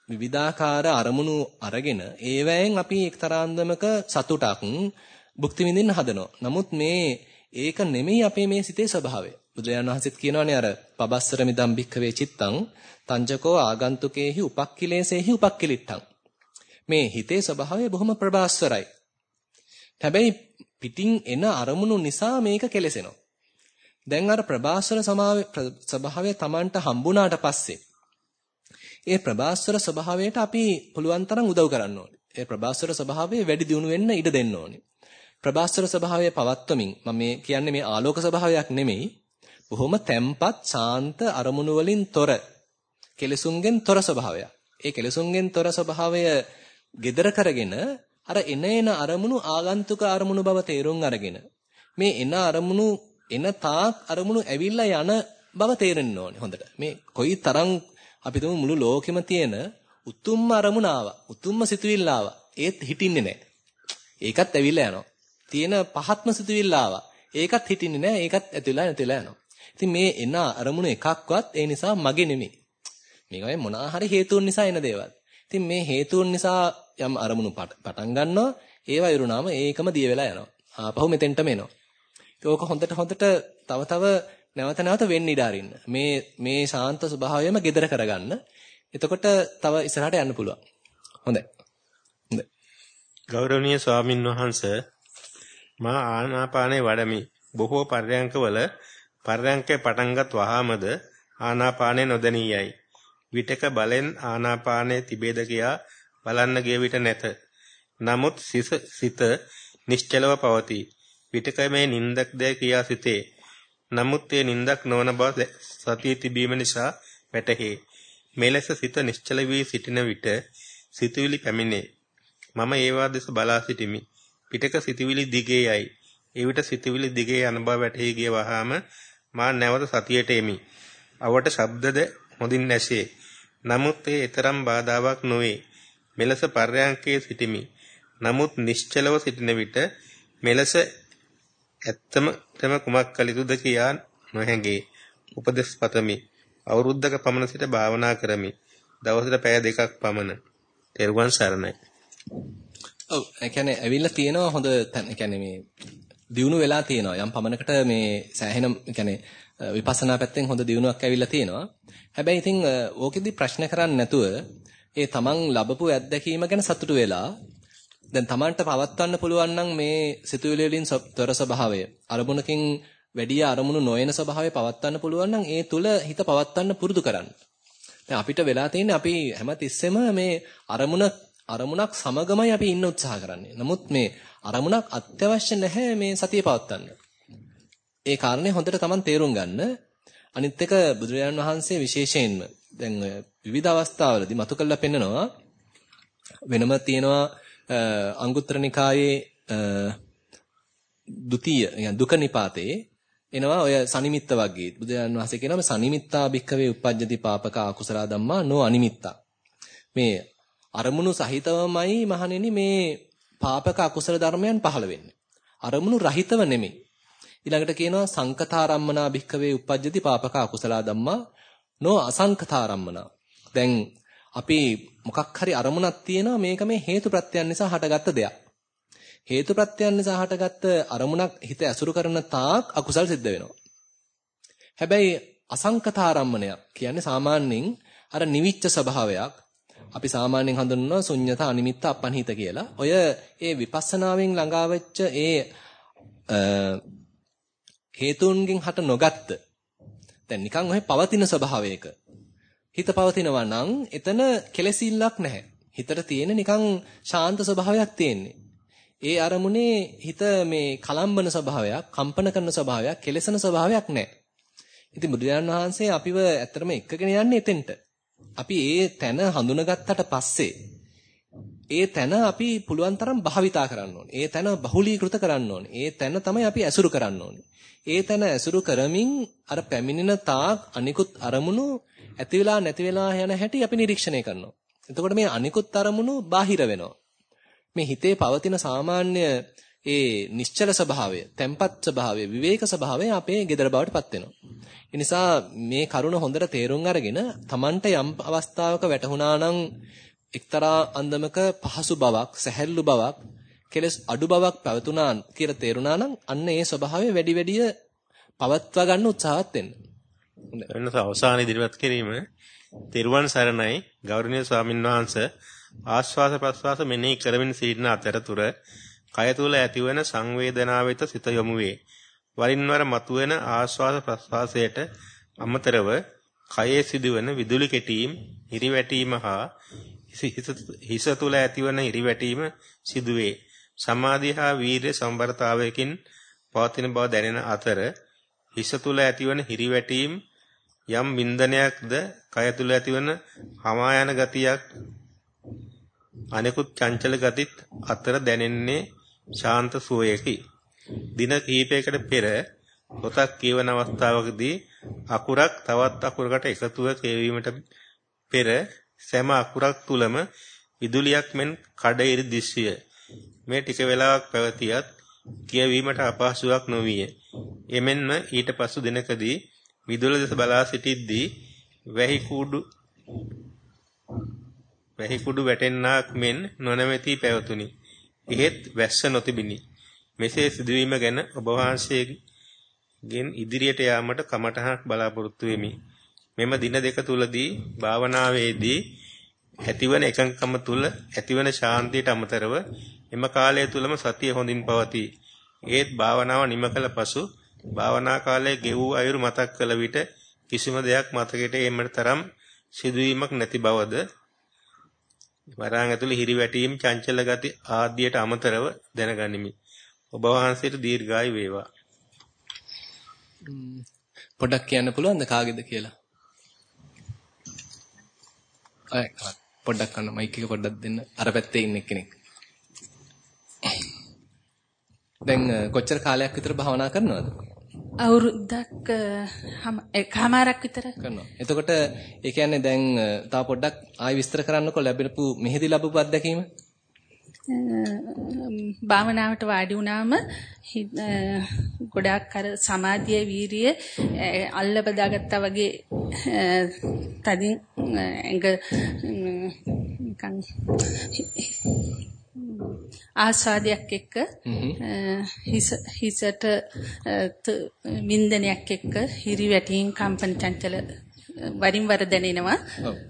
විවිධාකාර අරමුණු අරගෙන ඒවැයෙන් අපි එක්තරාන්දමක සතුටක් භුක්ති විඳින්න හදනවා. නමුත් මේ ඒක නෙමෙයි අපේ මේ සිතේ ස්වභාවය. බුදුරජාණන් වහන්සේත් කියනවානේ අර පබස්සර මිදම් භික්ඛවේ චිත්තං තංජකෝ ආගන්තුකේහි උපක්ඛිලේසේහි උපක්ඛිලිට්ඨං. මේ හිතේ ස්වභාවය බොහොම ප්‍රබාස්වරයි. හැබැයි පිටින් එන අරමුණු නිසා මේක කෙලසෙනවා. දැන් අර ප්‍රබාස්වර ස්වභාවය Tamanට හම්බුණාට පස්සේ ඒ ප්‍රබාස්වර ස්වභාවයට අපි පුළුවන් තරම් උදව් කරන්න ඕනේ. ඒ ප්‍රබාස්වර ස්වභාවය වැඩි දියුණු වෙන්න ඉඩ දෙන්න ඕනේ. ප්‍රබාස්වර ස්වභාවය පවත්වමින් මම මේ කියන්නේ මේ ආලෝක ස්වභාවයක් නෙමෙයි. බොහොම තැම්පත් ශාන්ත අරමුණු වලින් තොර කෙලසුන්ගෙන් තොර ස්වභාවයක්. ඒ කෙලසුන්ගෙන් තොර ස්වභාවය gedara කරගෙන අර එන එන අරමුණු ආගන්තුක අරමුණු බව තේරුම් අරගෙන මේ එන අරමුණු එන තාක් අරමුණු ඇවිල්ලා යන බව තේරෙන්න ඕනේ හොඳට. මේ කොයි තරම් අපි තුමු මුළු ලෝකෙම තියෙන උතුම්ම අරමුණ ආවා. උතුම්ම සිතුවිල්ල ආවා. ඒත් හිටින්නේ නැහැ. ඒකත් ඇවිල්ලා යනවා. තියෙන පහත්ම සිතුවිල්ල ආවා. ඒකත් හිටින්නේ නැහැ. ඒකත් ඇතුළලා නැතිලා යනවා. ඉතින් මේ එන අරමුණු එකක්වත් ඒ නිසා මගේ නෙමෙයි. මේකයි මොනවා හරි හේතුන් නිසා එන දේවල්. ඉතින් මේ හේතුන් නිසා යම් අරමුණු පටන් ගන්නවා. ඒවා ඉරුණාම ඒකම දිය වෙලා යනවා. ආපහු මෙතෙන්ටම එනවා. ඒක හොඳට හොඳට තව තව නැවත නැවත වෙන්න ඉඩ අරින්න. මේ මේ ශාන්ත ස්වභාවයම gedara කරගන්න. එතකොට තව ඉස්සරහට යන්න පුළුවන්. හොඳයි. හොඳයි. ගෞරවනීය ස්වාමින් වහන්සේ මා ආනාපානේ වඩමි. බොහෝ පර්යංකවල පර්යංකේ පටන්ගත් වහාමද ආනාපානේ නොදැනියයි. විටක බලෙන් ආනාපානේ තිබේද කියා බලන්න ගිය විට නැත. නමුත් සිත නිශ්චලව පවතී. විටක මේ නින්දක් ද කියා සිතේ. නමුත් ඒ නින්දක් නොවන බව සතිය තිබීම නිසා වැටහේ. මෙලෙස සිත නිශ්චල වී සිටින විට සිතුවිලි පැමිණේ. මම ඒවා දෙස බලා සිටිමි. පිටක සිතුවිලි දිගේ යයි. ඒ විට සිතුවිලි දිගේ යන බව වැටහි ගිය වහාම මා නැවත සතියට එමි. අවට ශබ්දද හොඳින් නැසේ. නමුත් ඒ තරම් බාධාවක් නොවේ. මෙලෙස පර්යංකයේ සිටිමි. නමුත් නිශ්චලව සිටින විට මෙලෙස ඇත්තම තම කුමක් කළ යුතුද කියා නොහැඟේ. උපදෙස් පතමි. අවුරුද්දක පමණ සිට භාවනා කරමි. දවසට පැය දෙකක් පමණ. තෙරුවන් සරණයි. ඔව් ඒ කියන්නේ ඇවිල්ලා තියෙනවා හොඳ ඒ කියන්නේ මේ දියුණු වෙලා තියෙනවා. යම් පමණකට මේ සෑහෙන ඒ කියන්නේ විපස්සනා පැත්තෙන් හොඳ දියුණුවක් ඇවිල්ලා තියෙනවා. හැබැයි ඉතින් ඕකෙදි ප්‍රශ්න කරන්නේ නැතුව ඒ තමන් ලැබපු අත්දැකීම ගැන සතුටු වෙලා දැන් තමන්ට පවත්වන්න පුළුවන් නම් මේ සිතුවිලි වලින් තොර ස්වභාවය අරමුණකින් වැඩි අරමුණු නොයන ස්වභාවය පවත්වන්න පුළුවන් නම් ඒ තුල හිත පවත්වන්න පුරුදු කරන්න. දැන් අපිට වෙලා තියෙන්නේ අපි හැමතිස්සෙම මේ අරමුණ අරමුණක් සමගමයි අපි ඉන්න උත්සාහ කරන්නේ. නමුත් මේ අරමුණක් අත්‍යවශ්‍ය නැහැ මේ සතිය පවත්වන්න. ඒ කාරණේ හොඳට තමන් තේරුම් ගන්න. අනිත් එක බුදුරජාණන් වහන්සේ විශේෂයෙන්ම දැන් විවිධ අවස්ථාවලදී මතු කළා පෙන්නනවා වෙනම තියෙනවා අංගුත්තර නිකායේ ද්විතීය يعني දුක නිපාතේ එනවා ඔය සනිමිත්ත වර්ගයේ බුදුරජාණන් වහන්සේ කියනවා සනිමිත්තා භික්ඛවේ uppajjati papaka akusala dhamma no animitta මේ අරමුණු සහිතවමයි මහණෙනි මේ පාපක අකුසල ධර්මයන් පහළ වෙන්නේ අරමුණු රහිතව නෙමෙයි ඊළඟට කියනවා සංකතාරම්මනා භික්ඛවේ uppajjati papaka akusala dhamma no අසංකතාරම්මනා දැන් අපි මොකක් හරි අරමුණක් තියෙනවා මේක මේ හේතු ප්‍රත්‍යයන් නිසා හටගත්ත දෙයක්. හේතු ප්‍රත්‍යයන් නිසා හටගත්ත අරමුණක් හිත ඇසුරු කරන තාක් අකුසල් සිද්ධ වෙනවා. හැබැයි අසංකතාරම්මණය කියන්නේ සාමාන්‍යයෙන් අර නිවිච්ච ස්වභාවයක් අපි සාමාන්‍යයෙන් හඳුන්වනවා ශුන්්‍යත අනිමිත්ත අපන්හිත කියලා. ඔය ඒ විපස්සනාවෙන් ළඟාවෙච්ච ඒ හේතුන්ගෙන් හට නොගත්ත දැන් නිකන් ඔය පවතින ස්වභාවයක හිත පවතිනවා නම් එතන කෙලෙසිල්ලක් නැහැ. හිතට තියෙන නිකන් ශාන්ත ස්වභාවයක් තියෙන්නේ. ඒ අරමුණේ හිත මේ කලම්බන ස්වභාවයක්, කම්පන කරන ස්වභාවයක්, කෙලෙසන ස්වභාවයක් නැහැ. ඉතින් බුදුරජාණන් වහන්සේ අපිව ඇත්තටම එක්කගෙන යන්නේ එතෙන්ට. අපි ඒ තැන හඳුනගත්තට පස්සේ ඒ තැන අපි පුළුවන් තරම් භාවිතා කරන්න ඕනේ. ඒ තැන බහුලීකృత කරන්න ඕනේ. ඒ තැන තමයි අපි ඇසුරු කරන්න ඕනේ. ඒ තැන ඇසුරු කරමින් අර පැමිණෙන තාක් අනිකුත් අරමුණු ඇති වෙලා නැති වෙලා යන හැටි අපි නිරීක්ෂණය කරනවා. එතකොට මේ අනිකුත් අරමුණු බාහිර වෙනවා. මේ හිතේ පවතින සාමාන්‍ය ඒ නිශ්චල ස්වභාවය, tempat ස්වභාවය, විවේක ස්වභාවය අපේ gedara බවටපත් වෙනවා. ඒ නිසා මේ කරුණ හොඳට තේරුම් අරගෙන Tamanට යම් අවස්ථාවක වැටහුණා නම් එක්තරා අන්දමක පහසු බවක්, සැහැල්ලු බවක්, කෙලස් අඩු බවක් පැවතුණා කියලා තේරුණා නම් අන්න ඒ ස්වභාවය වැඩි වැඩිය පවත්වා ගන්න උත්සාහවත් වෙන්න. වෙනස අවසාන ඉදිරිපත් කිරීම තෙරුවන් සරණයි ගෞරවනීය ස්වාමින් වහන්සේ ආස්වාස ප්‍රස්වාස මෙනෙහි කරමින් සිටින අතරතුර කය තුල ඇතිවන සංවේදනා වෙත සිත යොමු වේ. වරින් වර මතුවෙන ආස්වාස ප්‍රස්වාසයට අමතරව කයේ සිදුවන විදුලි කෙටීම්, හිරිවැටීම හා හිස තුල ඇතිවන හිරිවැටීම සිදුවේ. සමාධිය හා වීර්ය සම්බරතාවයකින් පවතින බව දැනෙන අතර හිස තුල ඇතිවන හිරිවැටීම් යම් වින්දනයක්ද කය තුල ඇතිවන හමා යන ගතියක් අනෙකුත් චංචල ගතිත් අතර දැනෙන්නේ ශාන්ත සුවයකි. දින කිහිපයකට පෙර පොතක් කියවන අවස්ථාවකදී අකුරක් තවත් අකුරකට එකතුව කියවීමට පෙර සෑම අකුරක් තුලම විදුලියක් මෙන් කඩඉරි දිස්විය. මේ ටික වේලාවක් පැවතියත් කියවීමට අපහසුයක් නොවිය. එමෙන්ම ඊට පසු දිනකදී විදුල දෙස බලා සිටිද්දී වැහි කුඩු වැහි කුඩු වැටෙන්නාක් මෙන් නොනැවතී පැවතුණි. එහෙත් වැස්ස නොතිබිනි. මෙසේ සිදුවීම ගැන ඔබ වහන්සේගෙන් ඉදිරියට යාමට කමඨහක් බලාපොරොත්තු වෙමි. මෙම දින දෙක තුලදී භාවනාවේදී ඇතිවන එකඟකම තුල ඇතිවන ශාන්තියට අමතරව එම කාලය තුලම සතිය හොඳින් පවතී. ඒත් භාවනාව නිම කළ පසු භාවනා කාලයේ ගෙවූ අයුරු මතක් කළ විට කිසිම දෙයක් මතකයට එන්නට තරම් සිදුවීමක් නැති බවද වරාන් ඇතුළේ හිරිවැටීම් චංචල ගති ආදියට අමතරව දැනගනිමි. ඔබ වහන්සේට දීර්ඝායු වේවා. පොඩ්ඩක් කියන්න පුළුවන්ද කාගේද කියලා? අය පොඩ්ඩක් අන්න මයික් එක පොඩ්ඩක් දෙන්න. අර පැත්තේ ඉන්න කෙනෙක්. දැන් කොච්චර කාලයක් විතර භාවනා කරනවද? අවුරුද්දක් එකමාරක් විතර කරනවා. එතකොට ඒ කියන්නේ දැන් තව පොඩ්ඩක් ආයෙ විස්තර කරන්නකෝ ලැබෙනපු මෙහෙදි ලැබපු අත්දැකීම. භාවනාවට වාඩි වුණාම ගොඩාක් අර සමාධිය වීරිය අල්ල බදාගත්තා වගේ තදින් එංග නිකන් ආස්වාදයක් එක්ක හිස හිසට වින්දනයක් එක්ක හිරිවැටීම් කම්පන චංචල වරින් වර දැනෙනවා.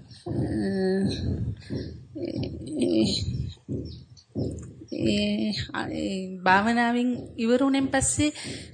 ඒ භාවනාවෙන් ඉවරුණෙන් පස්සේ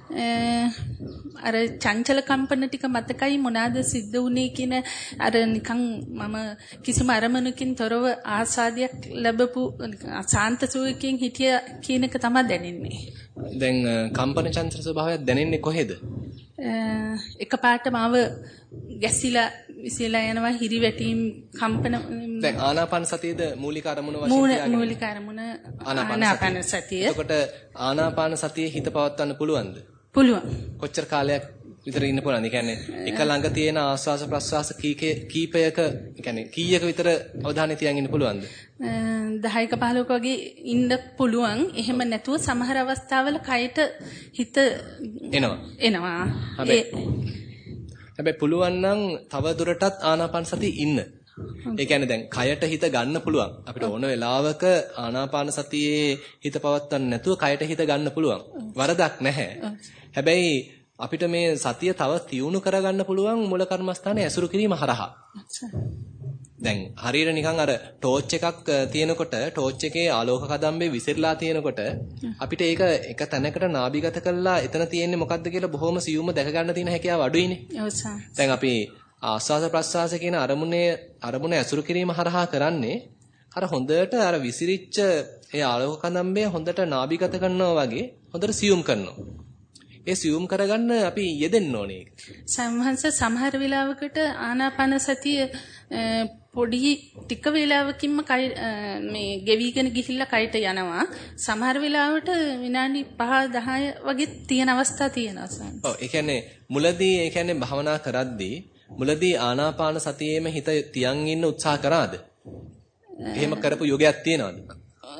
අර චංචල කම්පන ටික මතකයි මොනවාද සිද්ධ වුනේ කියන අර නිකන් මම කිසිම අරමුණකින් තොරව ආස්වාදයක් ලැබපු සාන්ත සුවකින් හිටිය කියන එක තමයි දැනෙන්නේ. දැන් කම්පන චංචල ස්වභාවයක් දැනෙන්නේ කොහෙද? එකපාරට මාව ගැසිලා විසිලා යනවා හිරිවැටීම් කම්පන. දැන් ආනාපාන සතියේද මූලික අරමුණ වශයෙන් තියාගෙන මූලික අරමුණ ආනාපාන සතිය. එතකොට ආනාපාන සතියේ හිත පවත්වන්න පුළුවන්ද? පුළුවන්. කොච්චර කාලයක් විතර ඉන්න පුළුවන්ද? ඒ කියන්නේ එක ළඟ තියෙන ආස්වාස ප්‍රස්වාස කීපයක, ඒ කියන්නේ කීයක විතර අවධානය තියන් ඉන්න පුළුවන්ද? දහයක පහළොවක වගේ ඉන්න පුළුවන්. එහෙම නැතුව සමහර අවස්ථාවල කයට හිත එනවා. එනවා. හැබැයි පුළුවන් නම් තව දුරටත් ආනාපාන සතිය ඉන්න. ඒ කියන්නේ දැන් කයට හිත ගන්න පුළුවන්. අපිට ඕන වෙලාවක ආනාපාන සතියේ හිත පවත්වන්න නැතුව කයට හිත ගන්න පුළුවන්. වරදක් නැහැ. හැබැයි අපිට මේ සතිය තව තියුණු කරගන්න පුළුවන් මුල කර්මස්ථානයේ ඇසුරු කිරීම හරහා. දැන් හරියට නිකන් අර ටෝච් එකක් තියෙනකොට ටෝච් එකේ ආලෝක කදම්බේ විසිරලා තියෙනකොට අපිට ඒක එක තැනකට නාභිගත කරලා එතන තියෙන්නේ මොකද්ද කියලා බොහොම සියුම්ව දැක ගන්න තියෙන හැකියාව අඩුයිනේ. දැන් අපි ආස්වාස ප්‍රස්වාස කියන අරමුණේ අරමුණ ඇසුරු කිරීම හරහා කරන්නේ අර හොඳට අර විසිරිච්ච ඒ ආලෝක කදම්බේ හොඳට නාභිගත කරනවා වගේ හොඳට සියුම් කරනවා. ඒ සියුම් කරගන්න අපි යෙදෙන්න ඕනේ. සම්හංශ සමහර වෙලාවකට ආනාපාන සතිය පොඩි ටික වෙලාවකින්ම කය මේ ගෙවිගෙන ගිහිල්ලා කයට යනවා. සමහර වෙලාවට විනාඩි පහ දහය වගේ තියෙන අවස්ථා තියෙනවා සම්. ඔව් ඒ කියන්නේ මුලදී ඒ කියන්නේ භවනා කරද්දී මුලදී ආනාපාන සතියේම හිත තියන් ඉන්න උත්සාහ කරාද? එහෙම කරපු යෝගයක් තියනවද?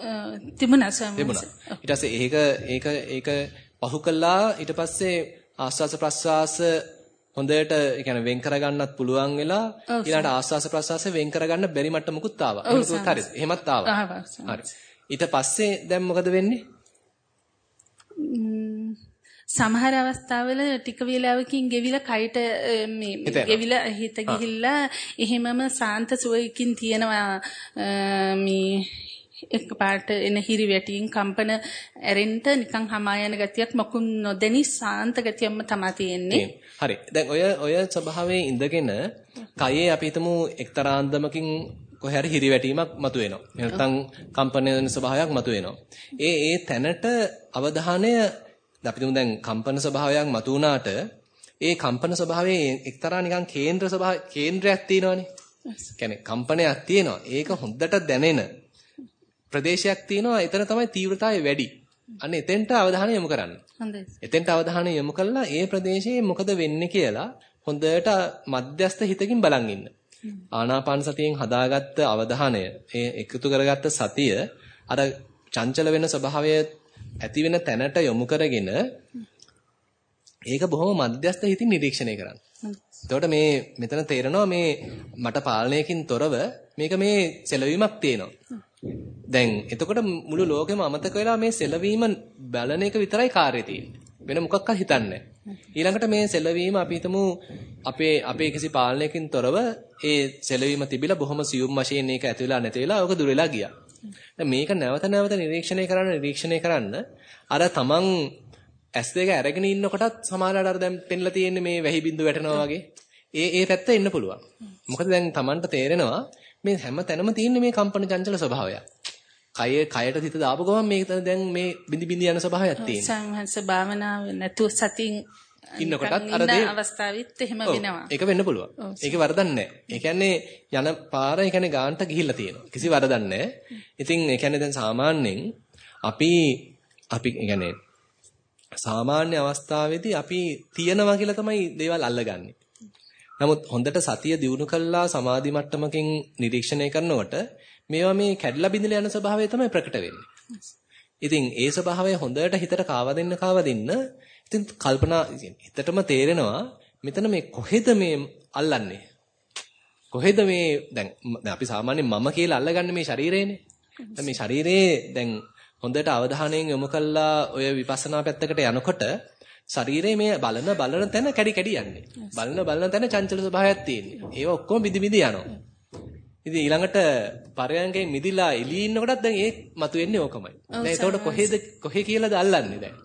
තිබුණා ස්වාමීන් තිබුණා. ඊට පස්සේ ඒක ඒක ඒක පහු කළා ඊට පස්සේ ආස්වාස ප්‍රස්වාස හොඳට ඒ කියන්නේ වෙන් කරගන්නත් පුළුවන් වෙලා ඊළඟට ආස්වාස ප්‍රස්වාස වෙන් කරගන්න බැරි මට්ටමකුත් ආවා. ඒකත් හරිද? එහෙමත් ආවා. හරි. ඊට පස්සේ දැන් මොකද වෙන්නේ? සමහර අවස්ථාවල ටික වේලාවකින් ගෙවිලා කයට මේ ගෙවිලා හිත ගිහිල්ලා එහෙමම සාන්ත සුවයකින් තියෙනවා මේ එකපාරට එන හිරි වැටින් කම්පන ඇරෙන්න නිකන් හමා යන ගතියක් මොකුන් නොදෙනි සාන්ත ගතියක්ම තමයි තියෙන්නේ. හරි. දැන් ඔය ඔය ස්වභාවයේ ඉඳගෙන කයේ අපි හිතමු එක්තරා අන්දමකින් කොහේ හරි හිරි වැටීමක් මතුවෙනවා. නැත්නම් කම්පන වෙන ස්වභාවයක් මතුවෙනවා. ඒ ඒ තැනට අවධානය අපි තුමු දැන් කම්පන ස්වභාවයක් මතු වුණාට ඒ කම්පන ස්වභාවයේ එක්තරා නිකන් කේන්ද්‍ර ස්වභාව කේන්ද්‍රයක් තියෙනවානේ. කියන්නේ කම්පනයක් තියෙනවා. ඒක හොඳට දැනෙන ප්‍රදේශයක් තියෙනවා. එතන තමයි තීව්‍රතාවය වැඩි. අන්න එතෙන්ට අවධානය යොමු කරන්න. හොඳයි. එතෙන්ට අවධානය යොමු කළා ඒ ප්‍රදේශයේ මොකද වෙන්නේ කියලා හොඳට මධ්‍යස්ථ හිතකින් බලන් ඉන්න. ආනාපාන සතියෙන් හදාගත්ත අවධානය, ඒ එකතු කරගත්ත සතිය අර චංචල වෙන ස්වභාවය ඇති වෙන තැනට යොමු කරගෙන ඒක බොහොම මධ්‍යස්ථ හිතින් නිරීක්ෂණය කරන්න. එතකොට මේ මෙතන තේරෙනවා මේ මට පාලනයකින් තොරව මේක මේ සෙලවීමක් තියෙනවා. දැන් එතකොට මුළු ලෝකෙම අමතක වෙලා මේ සෙලවීම බලන එක විතරයි කාර්යය තියෙන්නේ. වෙන මොකක්වත් හිතන්නේ ඊළඟට මේ සෙලවීම අපි හිතමු අපේ අපේ කිසි පාලනයකින් තොරව ඒ සෙලවීම තිබිලා බොහොම සියුම් වශයෙන් ඒක ඇති වෙලා නැති වෙලා ඕක දුර වෙලා ගියා. දැන් මේක නැවත නැවත නිරීක්ෂණය කරන්න නිරීක්ෂණය කරන්න අර තමන් ඇස් දෙක අරගෙන ඉන්නකොටත් සමහරවිට අර දැන් පෙන්ලා තියෙන්නේ මේ වැහි බින්දු වැටෙනවා වගේ. ඒ ඒ පැත්ත එන්න පුළුවන්. මොකද දැන් තමන්ට තේරෙනවා මේ හැම තැනම තියෙන්නේ මේ කම්පන චංචල ස්වභාවය. කය කයට හිත දාපු ගමන් මේක දැන් මේ බිඳි බිඳි යන ස්වභාවයක් තියෙනවා. සංහස භාවනාව නැතුව සතියින් ඉන්නකොටත් අර දේ අවස්ථාවෙත් එහෙම වෙනවා. ඒක වෙන්න පුළුවන්. ඒකේ වරදක් නැහැ. ඒ කියන්නේ යන පාර ඒ කියන්නේ ගානට ගිහිල්ලා තියෙනවා. කිසි වරදක් නැහැ. ඉතින් ඒ කියන්නේ දැන් සාමාන්‍යයෙන් අපි අපි ඒ කියන්නේ සාමාන්‍ය අවස්ථාවේදී අපි තියනවා කියලා තමයි දේවල් අල්ලගන්නේ. නමුත් හොඳට සතිය දියුණු කළා සමාධි මට්ටමකින් නිරීක්ෂණය කරනකොට මේවා මේ කැඩලා බිඳලා යන ස්වභාවය තමයි ප්‍රකට වෙන්නේ. ඉතින් ඒ ස්වභාවය හොඳට හිතට කාවදින්න කාවදින්න ඉතින් කල්පනා හිතටම තේරෙනවා මෙතන මේ කොහෙද මේ අල්ලන්නේ? කොහෙද මේ දැන් අපි සාමාන්‍යයෙන් මම කියලා අල්ලගන්නේ මේ ශරීරේනේ. දැන් මේ ශරීරේ දැන් හොඳට අවධානයෙන් යොමු කළා ඔය විපස්සනා පැත්තකට යනකොට ශරීරයේ මේ බලන බලන තැන කැඩි කැඩි යන්නේ. බලන බලන තැන චංචල ස්වභාවයක් තියෙන්නේ. ඒව ඔක්කොම බිදි බිදි යනවා. ඉතින් ඊළඟට පරයන්ගෙන් මිදිලා එළී ඉන්නකොටත් දැන් ඒ මතුවෙන්නේ ඕකමයි. දැන් ඒතකොට කොහෙද කොහෙ කියලාද අල්ලන්නේ දැන්?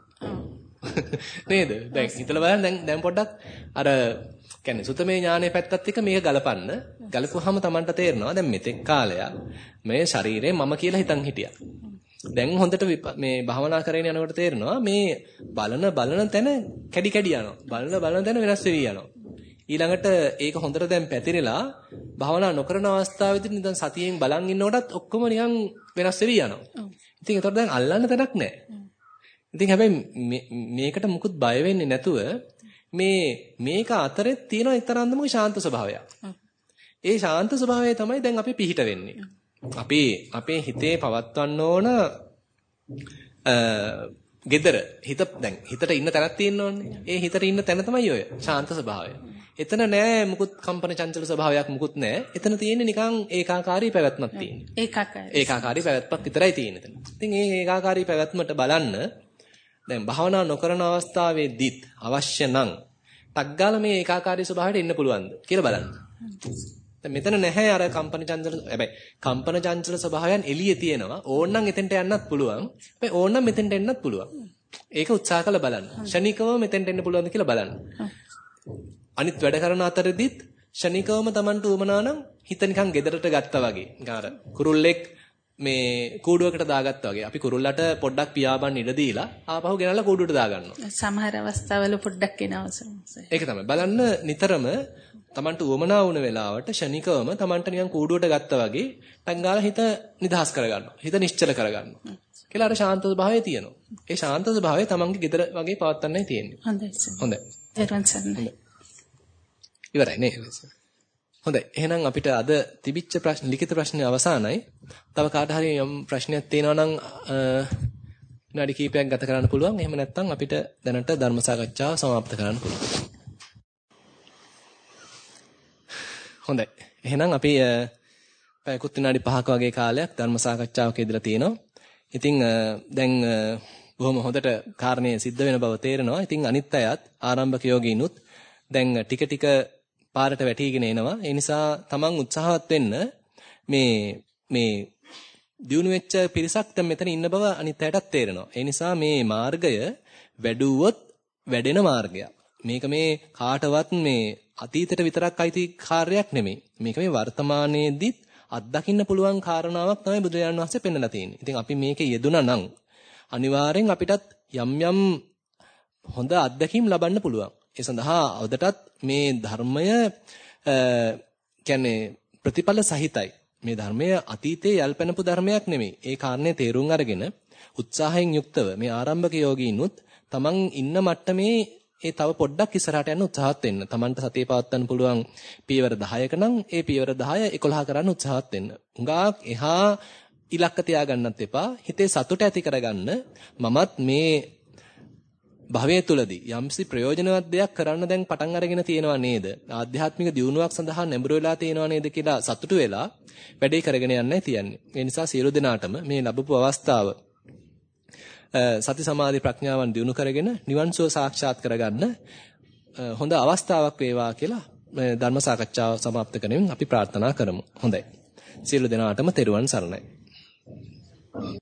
නේද? දැන් හිතලා බලන්න දැන් දැන් පොඩ්ඩක් අර කියන්නේ සුතමේ ඥානයේ පැත්තත් එක්ක මේක ගලපන්න. ගලපුවාම Tamanට තේරෙනවා දැන් මෙතෙක් කාලයක් මේ ශරීරේ මම කියලා හිතන් හිටියා. දැන් හොඳට මේ භාවනා කරගෙන යනකොට තේරෙනවා මේ බලන බලන තැන කැඩි කැඩි යනවා. බලන බලන තැන වෙනස් වෙවි යනවා. ඊළඟට ඒක හොඳට දැන් පැතිරෙලා භාවනා නොකරන අවස්ථාවේදී නිකන් සතියෙන් බලන් ඉන්නකොටත් ඔක්කොම නිකන් වෙනස් වෙවි යනවා. ඉතින් ඒතකොට දැන් අල්ලන්න තැනක් නැහැ. ඉතින් හැබැයි මේකට මුකුත් බය වෙන්නේ නැතුව මේ මේක අතරේ තියෙන එක්තරාන්දමක ශාන්ත ස්වභාවයක්. ඒ ශාන්ත ස්වභාවය තමයි දැන් අපි පිහිට වෙන්නේ. අපි අපේ හිතේ පවත්වන්න ඕන gedara හිත දැන් හිතට ඉන්න තැනක් තියෙන්න ඕනේ. ඒ හිතට ඉන්න තැන තමයි ඔය ශාන්ත ස්වභාවය. එතන නෑ මුකුත් කම්පන චංචල ස්වභාවයක් මුකුත් නෑ. එතන තියෙන්නේ නිකන් ඒකාකාරී පැවැත්මක් තියෙන්නේ. ඒකාකාරී. ඒකාකාරී පැවැත්මක් විතරයි තියෙන්නේ එතන. ඉතින් මේ ඒකාකාරී පැවැත්මට බලන්න දැන් භාවනා නොකරන අවස්ථාවේදීත් අවශ්‍ය නම් ටග්ගාල මේ ඒකාකාරී ස්වභාවයට ඉන්න පුළුවන්ද කියලා බලන්න. දැන් මෙතන නැහැ අර කම්පන චංචල හැබැයි කම්පන චංචල ස්වභාවයන් එළියේ තියෙනවා. ඕනනම් එතෙන්ට යන්නත් පුළුවන්. හැබැයි ඕනනම් මෙතෙන්ට එන්නත් පුළුවන්. ඒක උත්සාහ කරලා බලන්න. ෂණිකව මෙතෙන්ට එන්න පුළුවන්ද කියලා බලන්න. අනිත් වැඩ කරන අතරෙදිත් ෂණිකවම Tamanට උවමනා නම් හිත නිකන් ගෙදරට ගත්තා වගේ. නිකන් අර කුරුල්ලෙක් මේ කූඩුවකට දාගත්තා වගේ. අපි කුරුල්ලට පොඩ්ඩක් පියාඹන්න ඉඩ දීලා ආපහු ගෙනල්ලා කූඩුවට දාගන්නවා. සමහර අවස්ථාවල පොඩ්ඩක් එනවා. ඒක තමයි. බලන්න නිතරම Tamanට උවමනා වුණ වෙලාවට ෂණිකවම Tamanට නිකන් කූඩුවට ගත්තා වගේ ටංගාලා හිත නිදහස් කරගන්නවා. හිත නිශ්චල කරගන්නවා. කියලා අර ශාන්ත ස්වභාවය තියෙනවා. ඒ ශාන්ත ස්වභාවය Tamanගේ ගෙදර වගේ පවත්වන්නයි තියෙන්නේ. හොඳයි සර්. හොඳයි. ඊට පස්සේ ඉවරයි නේ. හොඳයි. එහෙනම් අපිට අද තිබිච්ච ප්‍රශ්න ලිඛිත ප්‍රශ්නේ අවසానයි. තව කාට හරි යම් ප්‍රශ්නයක් තියෙනවා නම් විනාඩි කිහිපයක් ගත කරන්න පුළුවන්. එහෙම නැත්නම් අපිට දැනට ධර්ම සාකච්ඡාව સમાપ્ત කරන්න පුළුවන්. හොඳයි. එහෙනම් අපි පැයකුත් විනාඩි පහක වගේ කාලයක් ධර්ම සාකච්ඡාවක ඉඳලා තියෙනවා. ඉතින් දැන් බොහොම හොඳට කාරණේ සිද්ධ වෙන බව තේරෙනවා. ඉතින් අනිත් අයත් ආරම්භක යෝගීනුත් දැන් ටික ටික පාරට වැටීගෙන එනවා. ඒ නිසා තමන් උත්සාහවත් වෙන්න මේ මේ දියුණු වෙච්ච පිරිසක් දැන් මෙතන ඉන්න බව අනිත් අයටත් තේරෙනවා. ඒ නිසා මේ මාර්ගය වැඩුවොත් වැඩෙන මාර්ගයක්. මේක මේ කාටවත් මේ අතීතයට විතරක් අයිති කාර්යයක් නෙමෙයි. මේක මේ වර්තමානයේදීත් අත්දකින්න පුළුවන් කාරණාවක් තමයි බුදුරජාණන් වහන්සේ පෙන්වලා තියෙන්නේ. ඉතින් අපි මේකේ යෙදුණා නම් අනිවාර්යෙන් අපිටත් යම් යම් හොඳ අත්දැකීම් ලබන්න පුළුවන්. ඒ සඳහා අවදටත් මේ ධර්මය කියන්නේ ප්‍රතිඵල සහිතයි. මේ ධර්මය අතීතයේ යල්පැනපු ධර්මයක් නෙමෙයි. ඒ කාරණේ තේරුම් අරගෙන උත්සාහයෙන් යුක්තව මේ ආරම්භක යෝගීනුත් තමන් ඉන්න මට්ටමේ ඒ තව පොඩ්ඩක් ඉස්සරහට යන්න උත්සාහත් වෙන්න. තමන්ට සතිය පවත්වන්න පුළුවන් පියවර දහයක නම් ඒ පියවර දහය එකොළහ කරන්න උත්සාහත් වෙන්න. හුඟක් එහා ඉලක්ක තියාගන්නත් එපා. හිතේ සතුට ඇති කරගන්න මමත් මේ භවයේ තුලදී යම්සි ප්‍රයෝජනවත් දෙයක් කරන්න දැන් පටන් අරගෙන තියෙනවා නේද? ආධ්‍යාත්මික දියුණුවක් සඳහා නැඹුරු වෙලා තියෙනවා නේද කියලා සතුටු වෙලා වැඩේ කරගෙන යන්නයි තියන්නේ. ඒ නිසා සියලු දෙනාටම මේ ලැබපු අවස්ථාව සති සමාධි ප්‍රඥාවන් දියුණු කරගෙන නිවන් සුව සාක්ෂාත් කරගන්න හොඳ අවස්ථාවක් වේවා කියලා ධර්ම සාකච්ඡාව સમાપ્ત කරමින් අපි ප්‍රාර්ථනා කරමු. හොඳයි. සියලු දෙනාටම තෙරුවන් සරණයි.